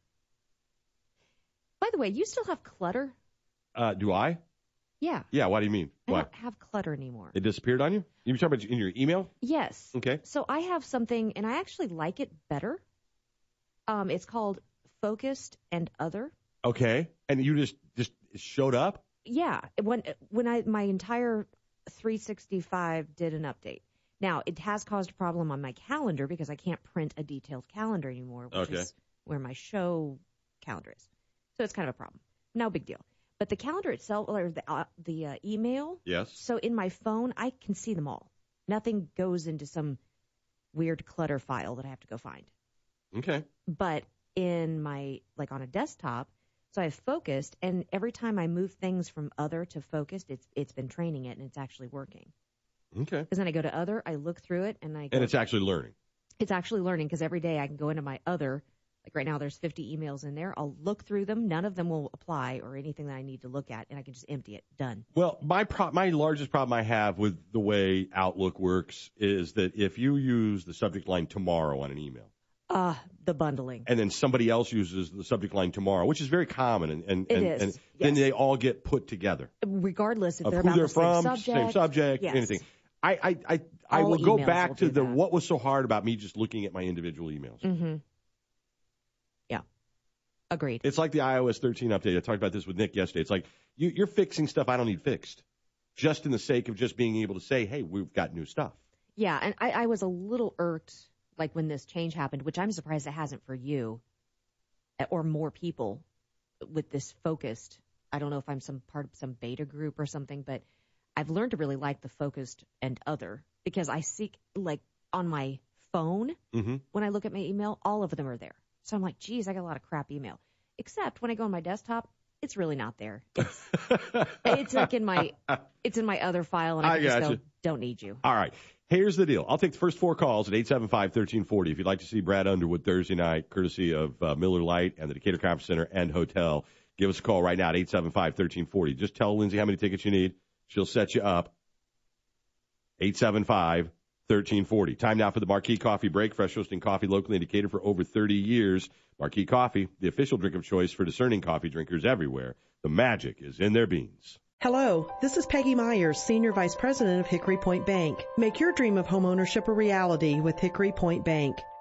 By the way, you still have clutter? Uh, do I? Yeah. Yeah, what do you mean? I Why? don't have clutter anymore. It disappeared on you? You were talking about in your email? Yes. Okay. So I have something, and I actually like it better. Um, it's called Focused and Other. Okay. And you just, just showed up? Yeah. When when I my entire three sixty-five did an update. Now, it has caused a problem on my calendar because I can't print a detailed calendar anymore, which okay. is where my show calendar is. So it's kind of a problem. No big deal. But the calendar itself, or the, uh, the uh, email, yes. So in my phone, I can see them all. Nothing goes into some weird clutter file that I have to go find. Okay. But in my, like on a desktop, so I've focused, and every time I move things from other to focused, it's it's been training it, and it's actually working. Okay. Because then I go to other, I look through it, and I go, and it's actually learning. It's actually learning because every day I can go into my other. Like right now, there's fifty emails in there. I'll look through them. None of them will apply or anything that I need to look at, and I can just empty it. Done. Well, my pro- my largest problem I have with the way Outlook works is that if you use the subject line tomorrow on an email, uh, the bundling, and then somebody else uses the subject line tomorrow, which is very common, and and, it and, is. and yes. then they all get put together, regardless if of they're who about they're the from, same subject, same subject, yes. anything. I I I, I All will go emails back will to do the that. what was so hard about me just looking at my individual emails. Mm-hmm. Yeah, agreed. It's like the i O S thirteen update. I talked about this with Nick yesterday. It's like you, you're fixing stuff I don't need fixed, just in the sake of just being able to say, hey, we've got new stuff. Yeah, and I, I was a little irked, like when this change happened, which I'm surprised it hasn't for you or more people with this focused. I don't know if I'm some part of some beta group or something, but I've learned to really like the focused and other because I seek, like on my phone, mm-hmm. when I look at my email, all of them are there. So I'm like, geez, I got a lot of crap email. Except when I go on my desktop, it's really not there. It's, it's like in my, it's in my other file, and I, I can just gotcha. go, don't need you. All right. Here's the deal. I'll take the first four calls at eight seven five, one three four zero if you'd like to see Brad Underwood Thursday night, courtesy of uh, Miller Lite and the Decatur Conference Center and Hotel. Give us a call right now at eight seven five, one three four zero. Just tell Lindsay how many tickets you need. She'll set you up. eight seven five, one three four zero. Time now for the Marquee Coffee Break. Fresh roasting coffee locally in Decatur for over thirty years. Marquee Coffee, the official drink of choice for discerning coffee drinkers everywhere. The magic is in their beans. Hello, this is Peggy Myers, Senior Vice President of Hickory Point Bank. Make your dream of homeownership a reality with Hickory Point Bank.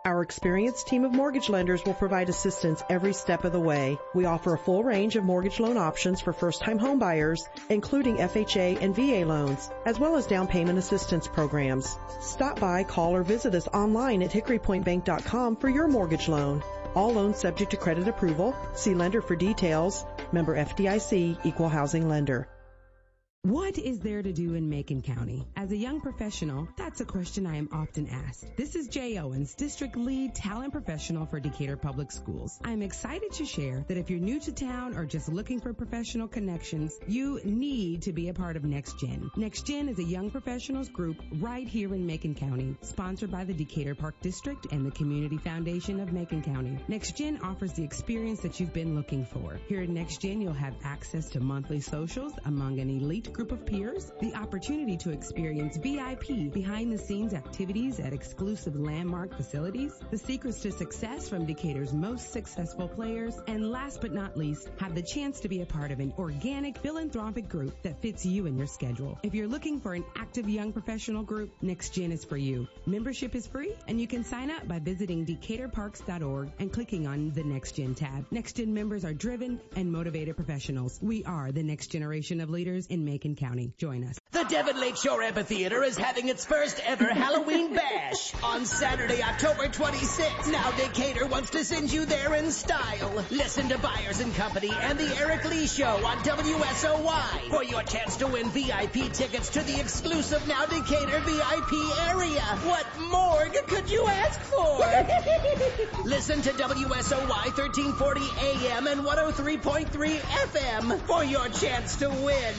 Our experienced team of mortgage lenders will provide assistance every step of the way. We offer a full range of mortgage loan options for first-time home buyers, including F H A and V A loans, as well as down payment assistance programs. Stop by, call, or visit us online at hickory point bank dot com for your mortgage loan. All loans subject to credit approval. See lender for details. Member F D I C, Equal Housing Lender. What is there to do in Macon County? As a young professional, that's a question I am often asked. This is Jay Owens, District Lead Talent Professional for Decatur Public Schools. I'm excited to share that if you're new to town or just looking for professional connections, you need to be a part of NextGen. NextGen is a young professionals group right here in Macon County, sponsored by the Decatur Park District and the Community Foundation of Macon County. NextGen offers the experience that you've been looking for. Here at NextGen, you'll have access to monthly socials among an elite group of peers, the opportunity to experience V I P behind-the-scenes activities at exclusive landmark facilities, the secrets to success from Decatur's most successful players, and last but not least, have the chance to be a part of an organic philanthropic group that fits you and your schedule. If you're looking for an active young professional group, NextGen is for you. Membership is free, and you can sign up by visiting decatur parks dot org and clicking on the NextGen tab. NextGen members are driven and motivated professionals. We are the next generation of leaders in Macon County. Join us. The Devon Lakeshore Amphitheater is having its first ever Halloween bash on Saturday, October twenty-sixth. Now Decatur wants to send you there in style. Listen to Byers and Company and the Eric Lee Show on W S O Y for your chance to win V I P tickets to the exclusive Now Decatur V I P area. What more could you ask for? Listen to W S O Y thirteen forty A M and one oh three point three F M for your chance to win.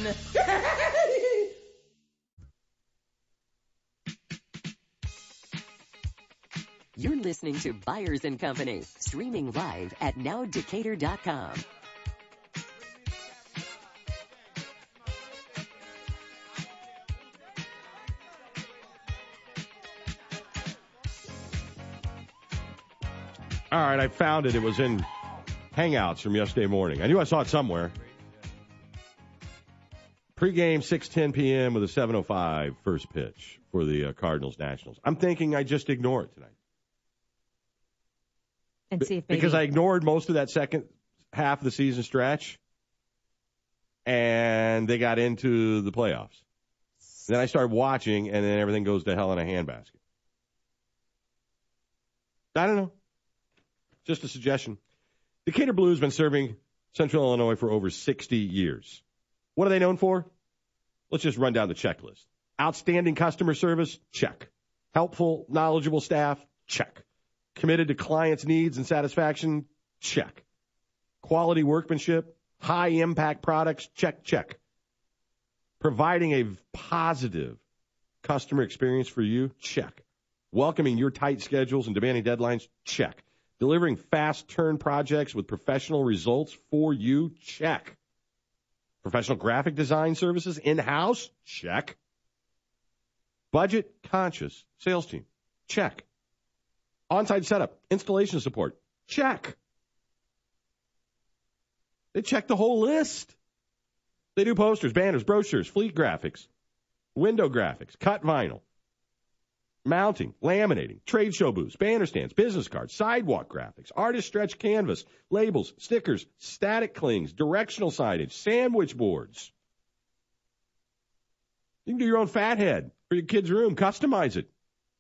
You're listening to Byers and Company, streaming live at now decatur dot com. All right, I found it. It was in Hangouts from yesterday morning. I knew I saw it somewhere. Pre-game, six ten p.m. with a seven oh five first pitch for the uh, Cardinals-Nationals. I'm thinking I just ignore it tonight. And see if maybe... Because I ignored most of that second half of the season stretch, and they got into the playoffs. And then I started watching, and then everything goes to hell in a handbasket. I don't know. Just a suggestion. Decatur Blue has been serving Central Illinois for over sixty years. What are they known for? Let's just run down the checklist. Outstanding customer service? Check. Helpful, knowledgeable staff? Check. Committed to clients' needs and satisfaction? Check. Quality workmanship? High-impact products? Check, check. Providing a positive customer experience for you? Check. Welcoming your tight schedules and demanding deadlines? Check. Delivering fast-turn projects with professional results for you? Check. Professional graphic design services in-house? Check. Budget-conscious sales team? Check. On-site setup, installation support? Check. They check the whole list. They do posters, banners, brochures, fleet graphics, window graphics, cut vinyl, mounting, laminating, trade show booths, banner stands, business cards, sidewalk graphics, artist stretch canvas, labels, stickers, static clings, directional signage, sandwich boards. You can do your own fathead for your kid's room. Customize it.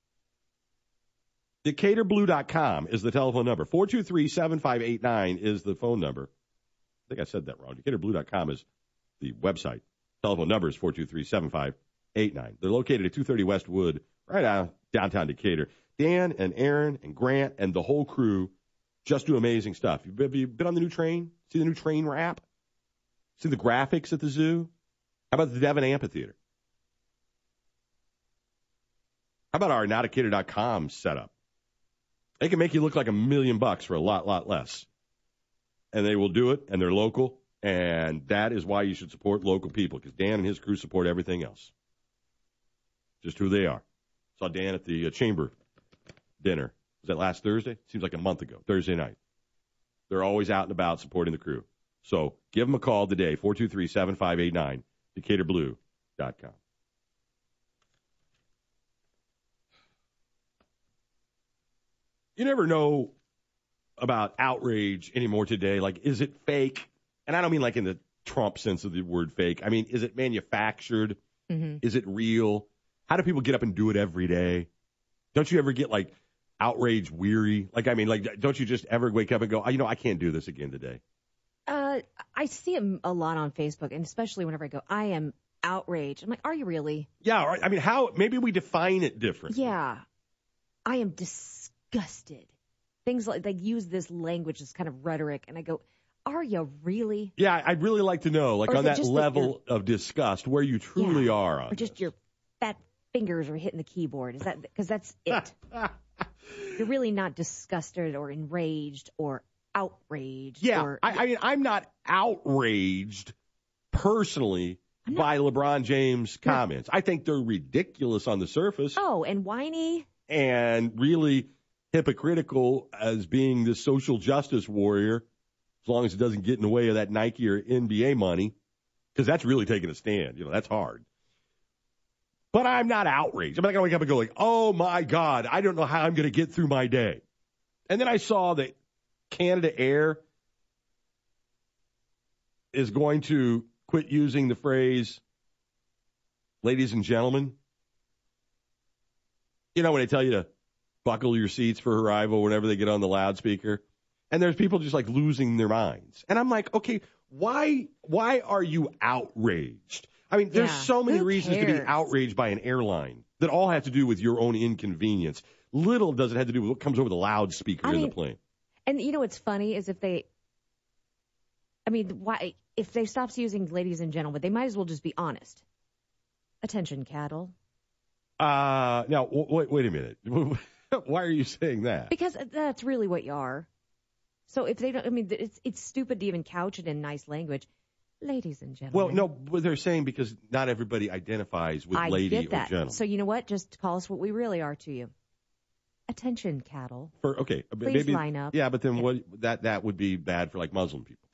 Decatur Blue dot com is the telephone number. four two three, seven five eight nine is the phone number. I think I said that wrong. Decatur Blue dot com is the website. Telephone number is four two three, seven five eight nine. They're located at two thirty West Wood, right out downtown Decatur. Dan and Aaron and Grant and the whole crew just do amazing stuff. Have you been on the new train? See the new train wrap? See the graphics at the zoo? How about the Devon Amphitheater? How about our now decatur dot com setup? They can make you look like a million bucks for a lot, lot less. And they will do it, and they're local, and that is why you should support local people, because Dan and his crew support everything else. Just who they are. Saw Dan at the uh, Chamber dinner. Was that last Thursday? Seems like a month ago, Thursday night. They're always out and about supporting the crew. So give them a call today, four two three, seven five eight nine, Decatur Blue dot com. you never know about outrage anymore today. Like, is it fake? And I don't mean like in the Trump sense of the word fake. I mean, is it manufactured? Mm-hmm. Is it real? How do people get up and do it every day? Don't you ever get like outrage weary? Like, I mean, like, don't you just ever wake up and go, oh, you know, I can't do this again today? Uh, I see him a lot on Facebook, and especially whenever I go, I am outraged. I'm like, are you really? Yeah, right. I mean, how, maybe we define it differently. Yeah. I am disgusted. Things like, they use this language, this kind of rhetoric, and I go, are you really? Yeah, I'd really like to know, like, Or is on it that just that level of disgust, where you truly Yeah. are on Or just your fat fingers are hitting the keyboard. Is that, because that's it. You're really not disgusted or enraged or outraged. Yeah, or, I, I mean, I'm not outraged personally by LeBron James' comments. I think they're ridiculous on the surface Oh, and whiny. and really hypocritical as being this social justice warrior, as long as it doesn't get in the way of that Nike or N B A money, because that's really taking a stand. You know, that's hard. But I'm not outraged. I'm not going to wake up and go like, oh, my God, I don't know how I'm going to get through my day. And then I saw that Canada Air is going to quit using the phrase, ladies and gentlemen. You know, when they tell you to buckle your seats for arrival whenever they get on the loudspeaker. And there's people just like losing their minds. And I'm like, okay, why why are you outraged? I mean, there's Yeah, so many who reasons to be cares? outraged by an airline that all have to do with your own inconvenience. Little does it have to do with what comes over the loudspeaker I in mean, the plane. And you know what's funny is if they, I mean, why if they stopped using ladies and gentlemen, they might as well just be honest. Attention, cattle. Uh, now, w- wait, wait a minute. Why are you saying that? Because that's really what you are. So if they don't, I mean, it's it's stupid to even couch it in nice language. Ladies and gentlemen. Well, no, but they're saying because not everybody identifies with I lady get or that. gentleman. So you know what? Just call us what we really are to you. Attention, cattle. For, okay, but Please maybe, line up. Yeah, but then what? That that would be bad for like Muslim people.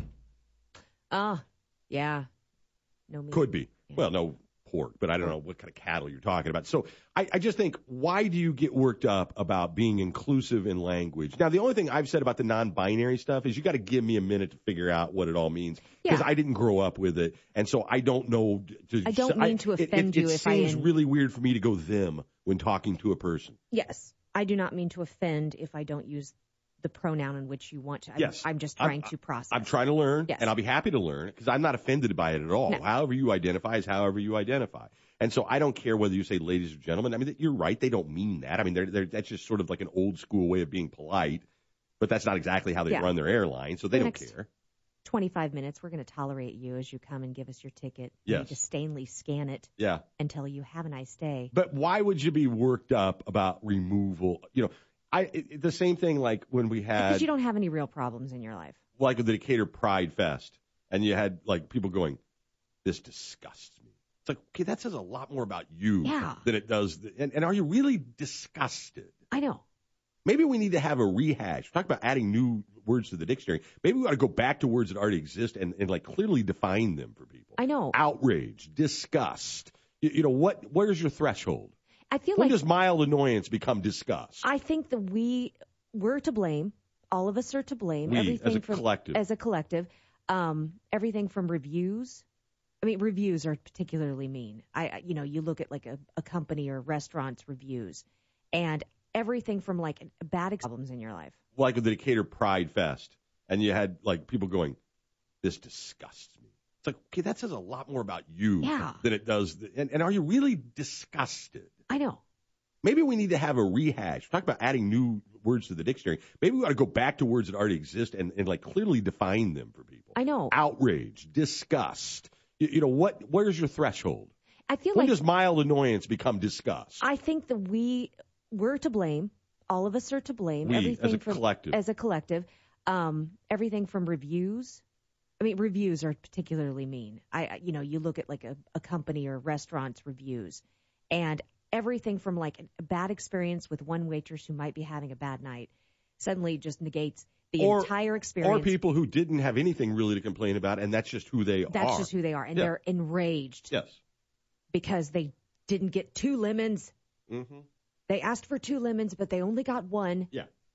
Ah, yeah. No meat. Could be. Well, no pork, but I don't know what kind of cattle you're talking about. So I, I just think, why do you get worked up about being inclusive in language? Now, the only thing I've said about the non-binary stuff is you got to give me a minute to figure out what it all means because Yeah. I didn't grow up with it, and so I don't know. To, I don't mean to it- it- offend it, you if I seems in- really weird for me to go them when talking to a person. Yes. I do not mean to offend if I don't use the pronoun in which you want to. I'm, Yes. I'm just trying to process. I'm trying to learn, Yes. and I'll be happy to learn because I'm not offended by it at all. No. However you identify is however you identify. And so I don't care whether you say ladies or gentlemen. I mean, you're right. They don't mean that. I mean, they're, they're, that's just sort of like an old school way of being polite, but that's not exactly how they Yeah. run their airline, so they The don't next care. twenty-five minutes, we're going to tolerate you as you come and give us your ticket. Yes. We just stainly scan it Yeah. and tell you, have a nice day. But why would you be worked up about removal? You know, I it, the same thing like when we had Because you don't have any real problems in your life. like with the Decatur Pride Fest, and you had like people going, "This disgusts me." It's like, okay, that says a lot more about you Yeah. than it does. And, and are you really disgusted? I know. Maybe we need to have a rehash. Talk about adding new words to the dictionary. Maybe we ought to go back to words that already exist and, and like clearly define them for people. I know. Outrage, disgust. You, you know what? Where's your threshold? I feel When like does mild annoyance become disgust? I think that we we're to blame. All of us are to blame. We, everything as a from, collective. As a collective. Um, everything from reviews. I mean, reviews are particularly mean. I, I- you know, you look at like a, a company or a restaurant's reviews, and everything from like bad ex- problems in your life. Like with the Decatur Pride Fest, and you had like people going, "This disgusts me." It's like, okay, that says a lot more about you Yeah. than it does. And, and are you really disgusted? I know. Maybe we need to have a rehash. Talk about adding new words to the dictionary. Maybe we ought to go back to words that already exist and, and like clearly define them for people. I know. Outrage, disgust. You, you know what? Where's your threshold? I feel When like does mild annoyance become disgust? I think that we we're to blame. All of us are to blame. We, as everything a from, collective. As a collective. Um, everything from reviews. I mean, reviews are particularly mean. I, I- you know, you look at like a, a company or a restaurant's reviews, and everything from like a bad experience with one waitress who might be having a bad night suddenly just negates the or, entire experience. Or people who didn't have anything really to complain about, and that's just who they That's are. just who they are, and Yeah. they're enraged Yes. because they didn't get two lemons. Mm-hmm. They asked for two lemons, but they only got one. Yeah.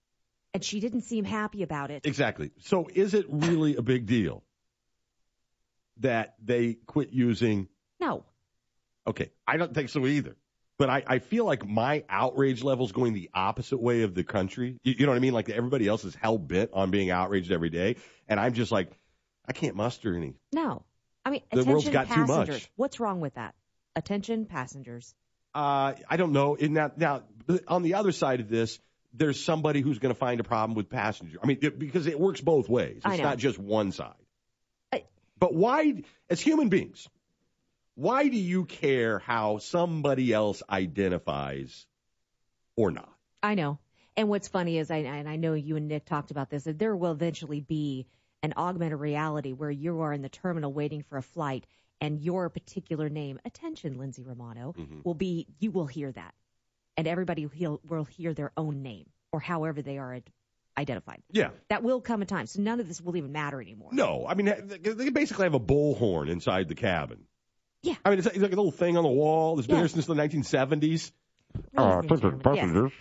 And she didn't seem happy about it. Exactly. So is it really a big deal that they quit using? No. Okay, I don't think so either. But I, I feel like my outrage level is going the opposite way of the country. You, you know what I mean? Like everybody else is hell bent on being outraged every day. And I'm just like, I can't muster any. No. I mean, The attention world's got too passengers. much. What's wrong with that? Attention passengers. Uh, I don't know. In that, now, on the other side of this, there's somebody who's going to find a problem with passengers. I mean, it, because it works both ways. I It's know. not just one side. I- But why, as human beings, why do you care how somebody else identifies or not? I know. And what's funny is, I, and I know you and Nick talked about this, that there will eventually be an augmented reality where you are in the terminal waiting for a flight and your particular name, attention, Lindsay Romano, Mhm. will be, you will hear that. And everybody will, will hear their own name or however they are ad- identified. Yeah. That will come a time. So none of this will even matter anymore. No, I mean, they they basically have a bullhorn inside the cabin. Yeah. I mean, it's like, it's like a little thing on the wall that's been Yeah. there since the nineteen seventies. Uh, attention, passengers.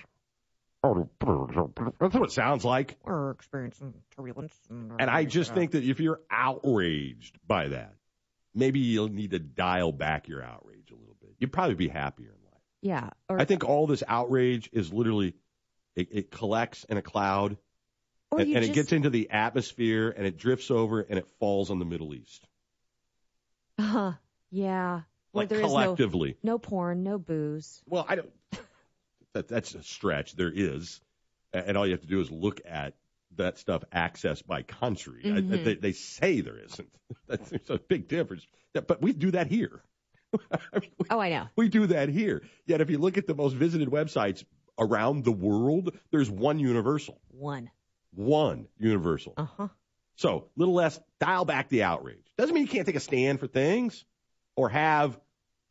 That's what it sounds like. Or experiencing turbulence. And I just think that if you're outraged by that, maybe you'll need to dial back your outrage a little bit. You'd probably be happier in life. Yeah. Or, I think all this outrage is literally, it, it collects in a cloud, Or and, you and it just- gets into the atmosphere, and it drifts over, and it falls on the Middle East. Uh, yeah. Where Like there is no- collectively. No, porn, no booze. Well, I don't. That, that's a stretch. There is, and all you have to do is look at that stuff accessed by country. I- Mhm. they, they say there isn't. That's there's a big difference. But we do that here. I mean, we, oh, I know. We do that here. Yet if you look at the most visited websites around the world, there's one universal. One. One universal. Uh huh. So, little less, dial back the outrage. Doesn't mean you can't take a stand for things or have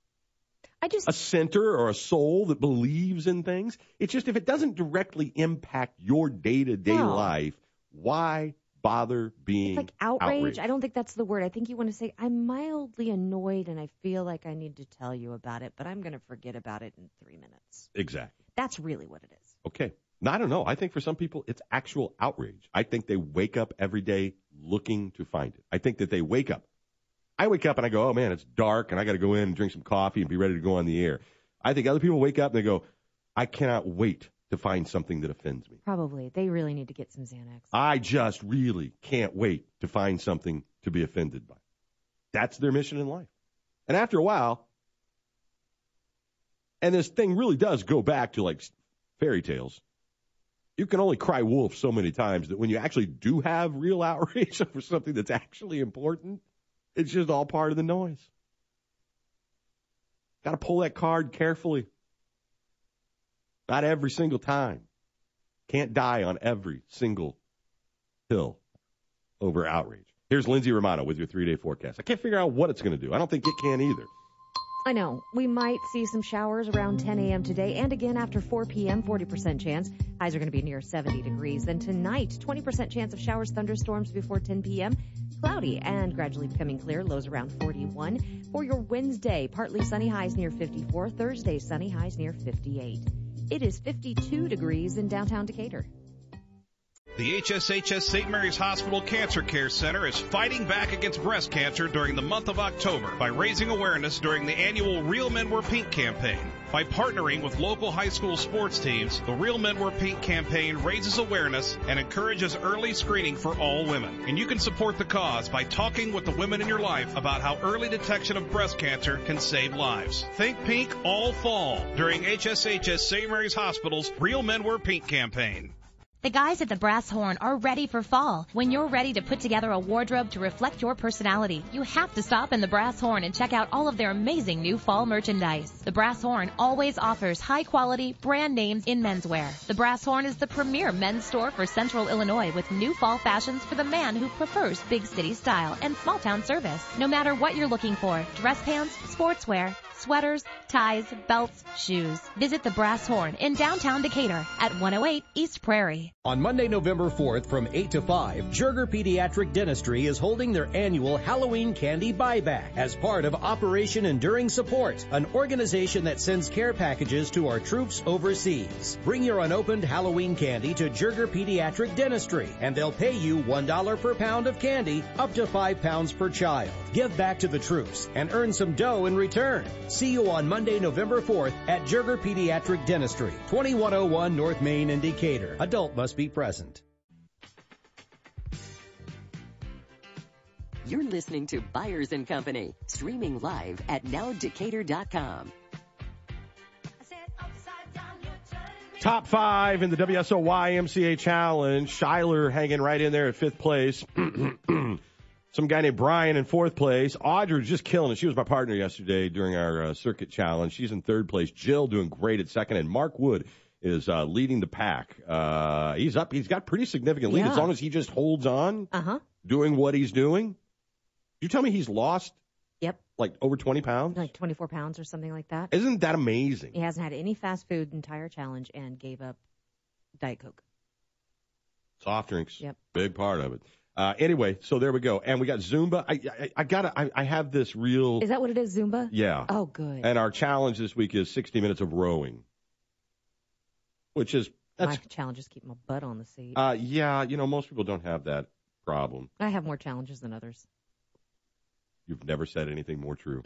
I just a center or a soul that believes in things. It's just if it doesn't directly impact your day-to-day No. life, why bother being It's like outrage. outraged? I don't think that's the word. I think you want to say, I'm mildly annoyed and I feel like I need to tell you about it, but I'm going to forget about it in three minutes. Exactly. That's really what it is. Okay. No, I don't know. I think for some people, it's actual outrage. I think they wake up every day looking to find it. I think that they wake up. I wake up and I go, oh, man, it's dark, and I got to go in and drink some coffee and be ready to go on the air. I think other people wake up and they go, I cannot wait to find something that offends me. Probably. They really need to get some Xanax. I just really can't wait to find something to be offended by. That's their mission in life. And after a while, and this thing really does go back to like fairy tales, you can only cry wolf so many times that when you actually do have real outrage over something that's actually important, it's just all part of the noise. Got to pull that card carefully. Not every single time. Can't die on every single hill over outrage. Here's Lindsay Romano with your three-day forecast. I can't figure out what it's going to do. I don't think it can either. I know. We might see some showers around ten a.m. today and again after four p.m., forty percent chance. Highs are going to be near seventy degrees. Then tonight, twenty percent chance of showers, thunderstorms before ten p.m. Cloudy and gradually becoming clear. Lows around forty-one. For your Wednesday, partly sunny, highs near fifty-four. Thursday, sunny, highs near fifty-eight. It is fifty-two degrees in downtown Decatur. The H S H S Saint Mary's Hospital Cancer Care Center is fighting back against breast cancer during the month of October by raising awareness during the annual Real Men Wear Pink campaign. By partnering with local high school sports teams, the Real Men Wear Pink campaign raises awareness and encourages early screening for all women. And you can support the cause by talking with the women in your life about how early detection of breast cancer can save lives. Think pink all fall during H S H S Saint Mary's Hospital's Real Men Wear Pink campaign. The guys at the Brass Horn are ready for fall. When you're ready to put together a wardrobe to reflect your personality, you have to stop in the Brass Horn and check out all of their amazing new fall merchandise. The Brass Horn always offers high-quality brand names in menswear. The Brass Horn is the premier men's store for Central Illinois with new fall fashions for the man who prefers big city style and small town service. No matter what you're looking for, dress pants, sportswear, sweaters, ties, belts, shoes. Visit the Brass Horn in downtown Decatur at one oh eight East Prairie. On Monday, November fourth from eight to five, Jerger Pediatric Dentistry is holding their annual Halloween candy buyback as part of Operation Enduring Support, an organization that sends care packages to our troops overseas. Bring your unopened Halloween candy to Jerger Pediatric Dentistry, and they'll pay you one dollar per pound of candy, up to five pounds per child. Give back to the troops and earn some dough in return. See you on Monday, November fourth at Jerger Pediatric Dentistry, twenty-one oh one North Main in Decatur. Adult must be present. You're listening to Byers and Company, streaming live at now decatur dot com. Top five in the W S O Y M C A Challenge. Schuyler hanging right in there at fifth place. Some guy named Brian in fourth place. Audrey's just killing it. She was my partner yesterday during our uh, circuit challenge. She's in third place. Jill doing great at second. And Mark Wood is uh, leading the pack. Uh, he's up. He's got pretty significant lead Yeah. as long as he just holds on, Uh-huh. doing what he's doing. You tell me he's lost Yep. like over twenty pounds? Like twenty-four pounds or something like that. Isn't that amazing? He hasn't had any fast food entire challenge and gave up Diet Coke. Soft drinks. Yep. Big part of it. Uh, anyway, so there we go. And we got Zumba. I, I, I gotta, I, I have this real. Is that what it is, Zumba? Yeah. Oh, good. And our challenge this week is sixty minutes of rowing, which is, that's, My challenge is keep my butt on the seat. uh, yeah, you know, most people don't have that problem. I have more challenges than others. You've never said anything more true.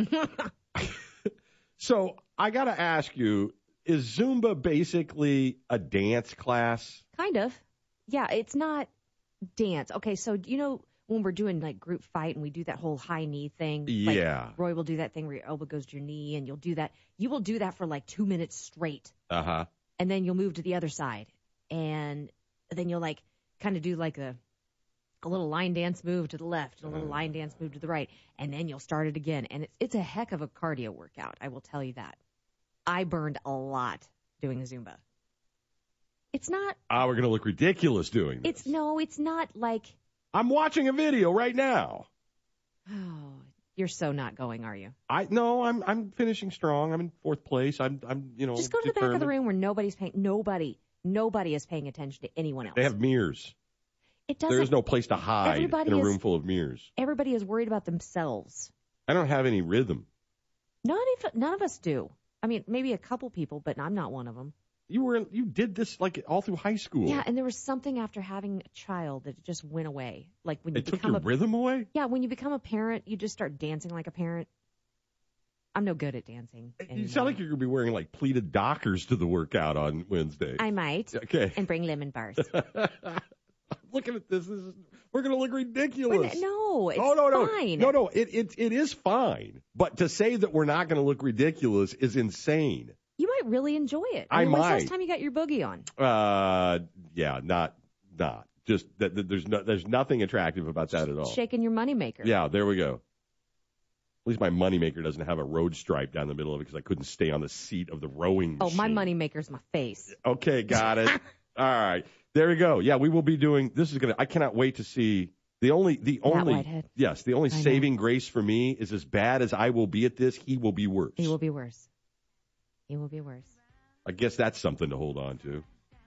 So I gotta ask you, is Zumba basically a dance class? Kind of. Yeah, it's not dance. Okay, so you know when we're doing like group fight and we do that whole high knee thing? Like, Yeah. Roy will do that thing where your elbow goes to your knee and you'll do that. You will do that for like two minutes straight. Uh huh. And then you'll move to the other side. And then you'll like kind of do like a a little line dance move to the left and a little line dance move to the right. And then you'll start it again. And it's, it's a heck of a cardio workout. I will tell you that. I burned a lot doing Zumba. It's not, Oh, we're gonna look ridiculous doing this. it's no, it's not like, I'm watching a video right now. oh, you're so not going, are you? I no, I'm I'm finishing strong. I'm in fourth place. I'm I'm you know Just go to the back of the determined. room where nobody's paying, nobody, nobody is paying attention to anyone else. They have mirrors. It doesn't, There is no place to hide everybody in a is- room full of mirrors. everybody is worried about themselves. I don't have any rhythm. None of, none of us do. I mean, maybe a couple people, but I'm not one of them. You were you did this like all through high school. Yeah, and there was something after having a child that just went away. Like when you It took become your a rhythm away? yeah, when you become a parent, you just start dancing like a parent. I'm no good at dancing. You anymore. sound like you're gonna be wearing like pleated Dockers to the workout on Wednesday. I might. Okay. And bring lemon bars. Looking at this, this is, we're gonna look ridiculous. no, it's oh no no fine. no no it it it is fine. But to say that we're not gonna look ridiculous is insane. You might really enjoy it. I mean, When's the might. last time you got your boogie on? Uh, yeah, not not just that. that there's no there's nothing attractive about that at all. Shaking your moneymaker. Yeah, there we go. At least my moneymaker doesn't have a road stripe down the middle of it because I couldn't stay on the seat of the rowing Oh, machine. my moneymaker's my face. Okay, got it. All right, there we go. Yeah, we will be doing. This is gonna. I cannot wait to see the only the Matt only Whitehead. yes the only I know. saving grace for me is as bad as I will be at this, he will be worse. He will be worse. He will be worse. I guess that's something to hold on to.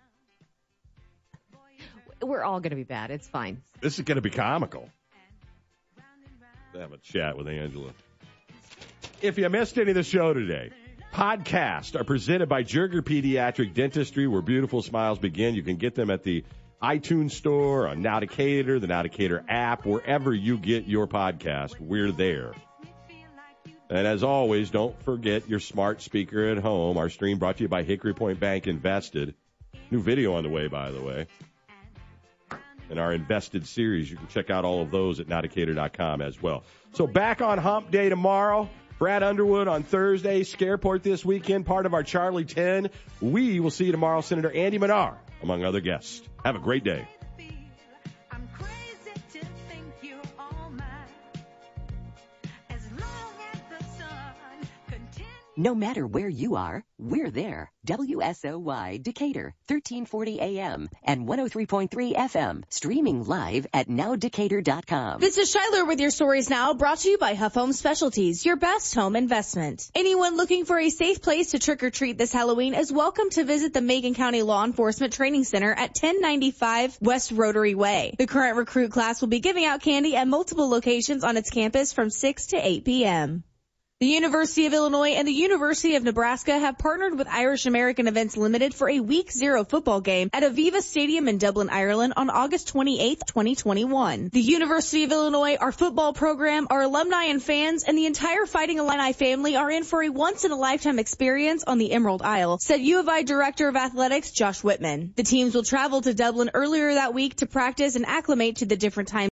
We're all going to be bad. It's fine. This is going to be comical. Have a chat with Angela. If you missed any of the show today, podcasts are presented by Jerger Pediatric Dentistry, where beautiful smiles begin. You can get them at the iTunes store, on Now Decatur, the Now Decatur app, wherever you get your podcast. We're there. And as always, don't forget your smart speaker at home. Our stream brought to you by Hickory Point Bank Invested. New video on the way, by the way. In our Invested series, you can check out all of those at now decatur dot com as well. So back on Hump Day tomorrow. Brad Underwood on Thursday. Scareport this weekend, part of our Charlie ten. We will see you tomorrow. Senator Andy Menard, among other guests. Have a great day. As long as the sun continues. No matter where you are, we're there. W S O Y Decatur, thirteen forty A M and one oh three point three F M. Streaming live at now decatur dot com. This is Shiler with your stories now, brought to you by Huff Home Specialties, your best home investment. Anyone looking for a safe place to trick or treat this Halloween is welcome to visit the Macon County Law Enforcement Training Center at ten ninety-five West Rotary Way. The current recruit class will be giving out candy at multiple locations on its campus from six to eight p.m. The University of Illinois and the University of Nebraska have partnered with Irish American Events Limited for a Week Zero football game at Aviva Stadium in Dublin, Ireland on August twenty-eighth, twenty twenty-one. The University of Illinois, our football program, our alumni and fans, and the entire Fighting Illini family are in for a once-in-a-lifetime experience on the Emerald Isle, said U of I Director of Athletics Josh Whitman. The teams will travel to Dublin earlier that week to practice and acclimate to the different time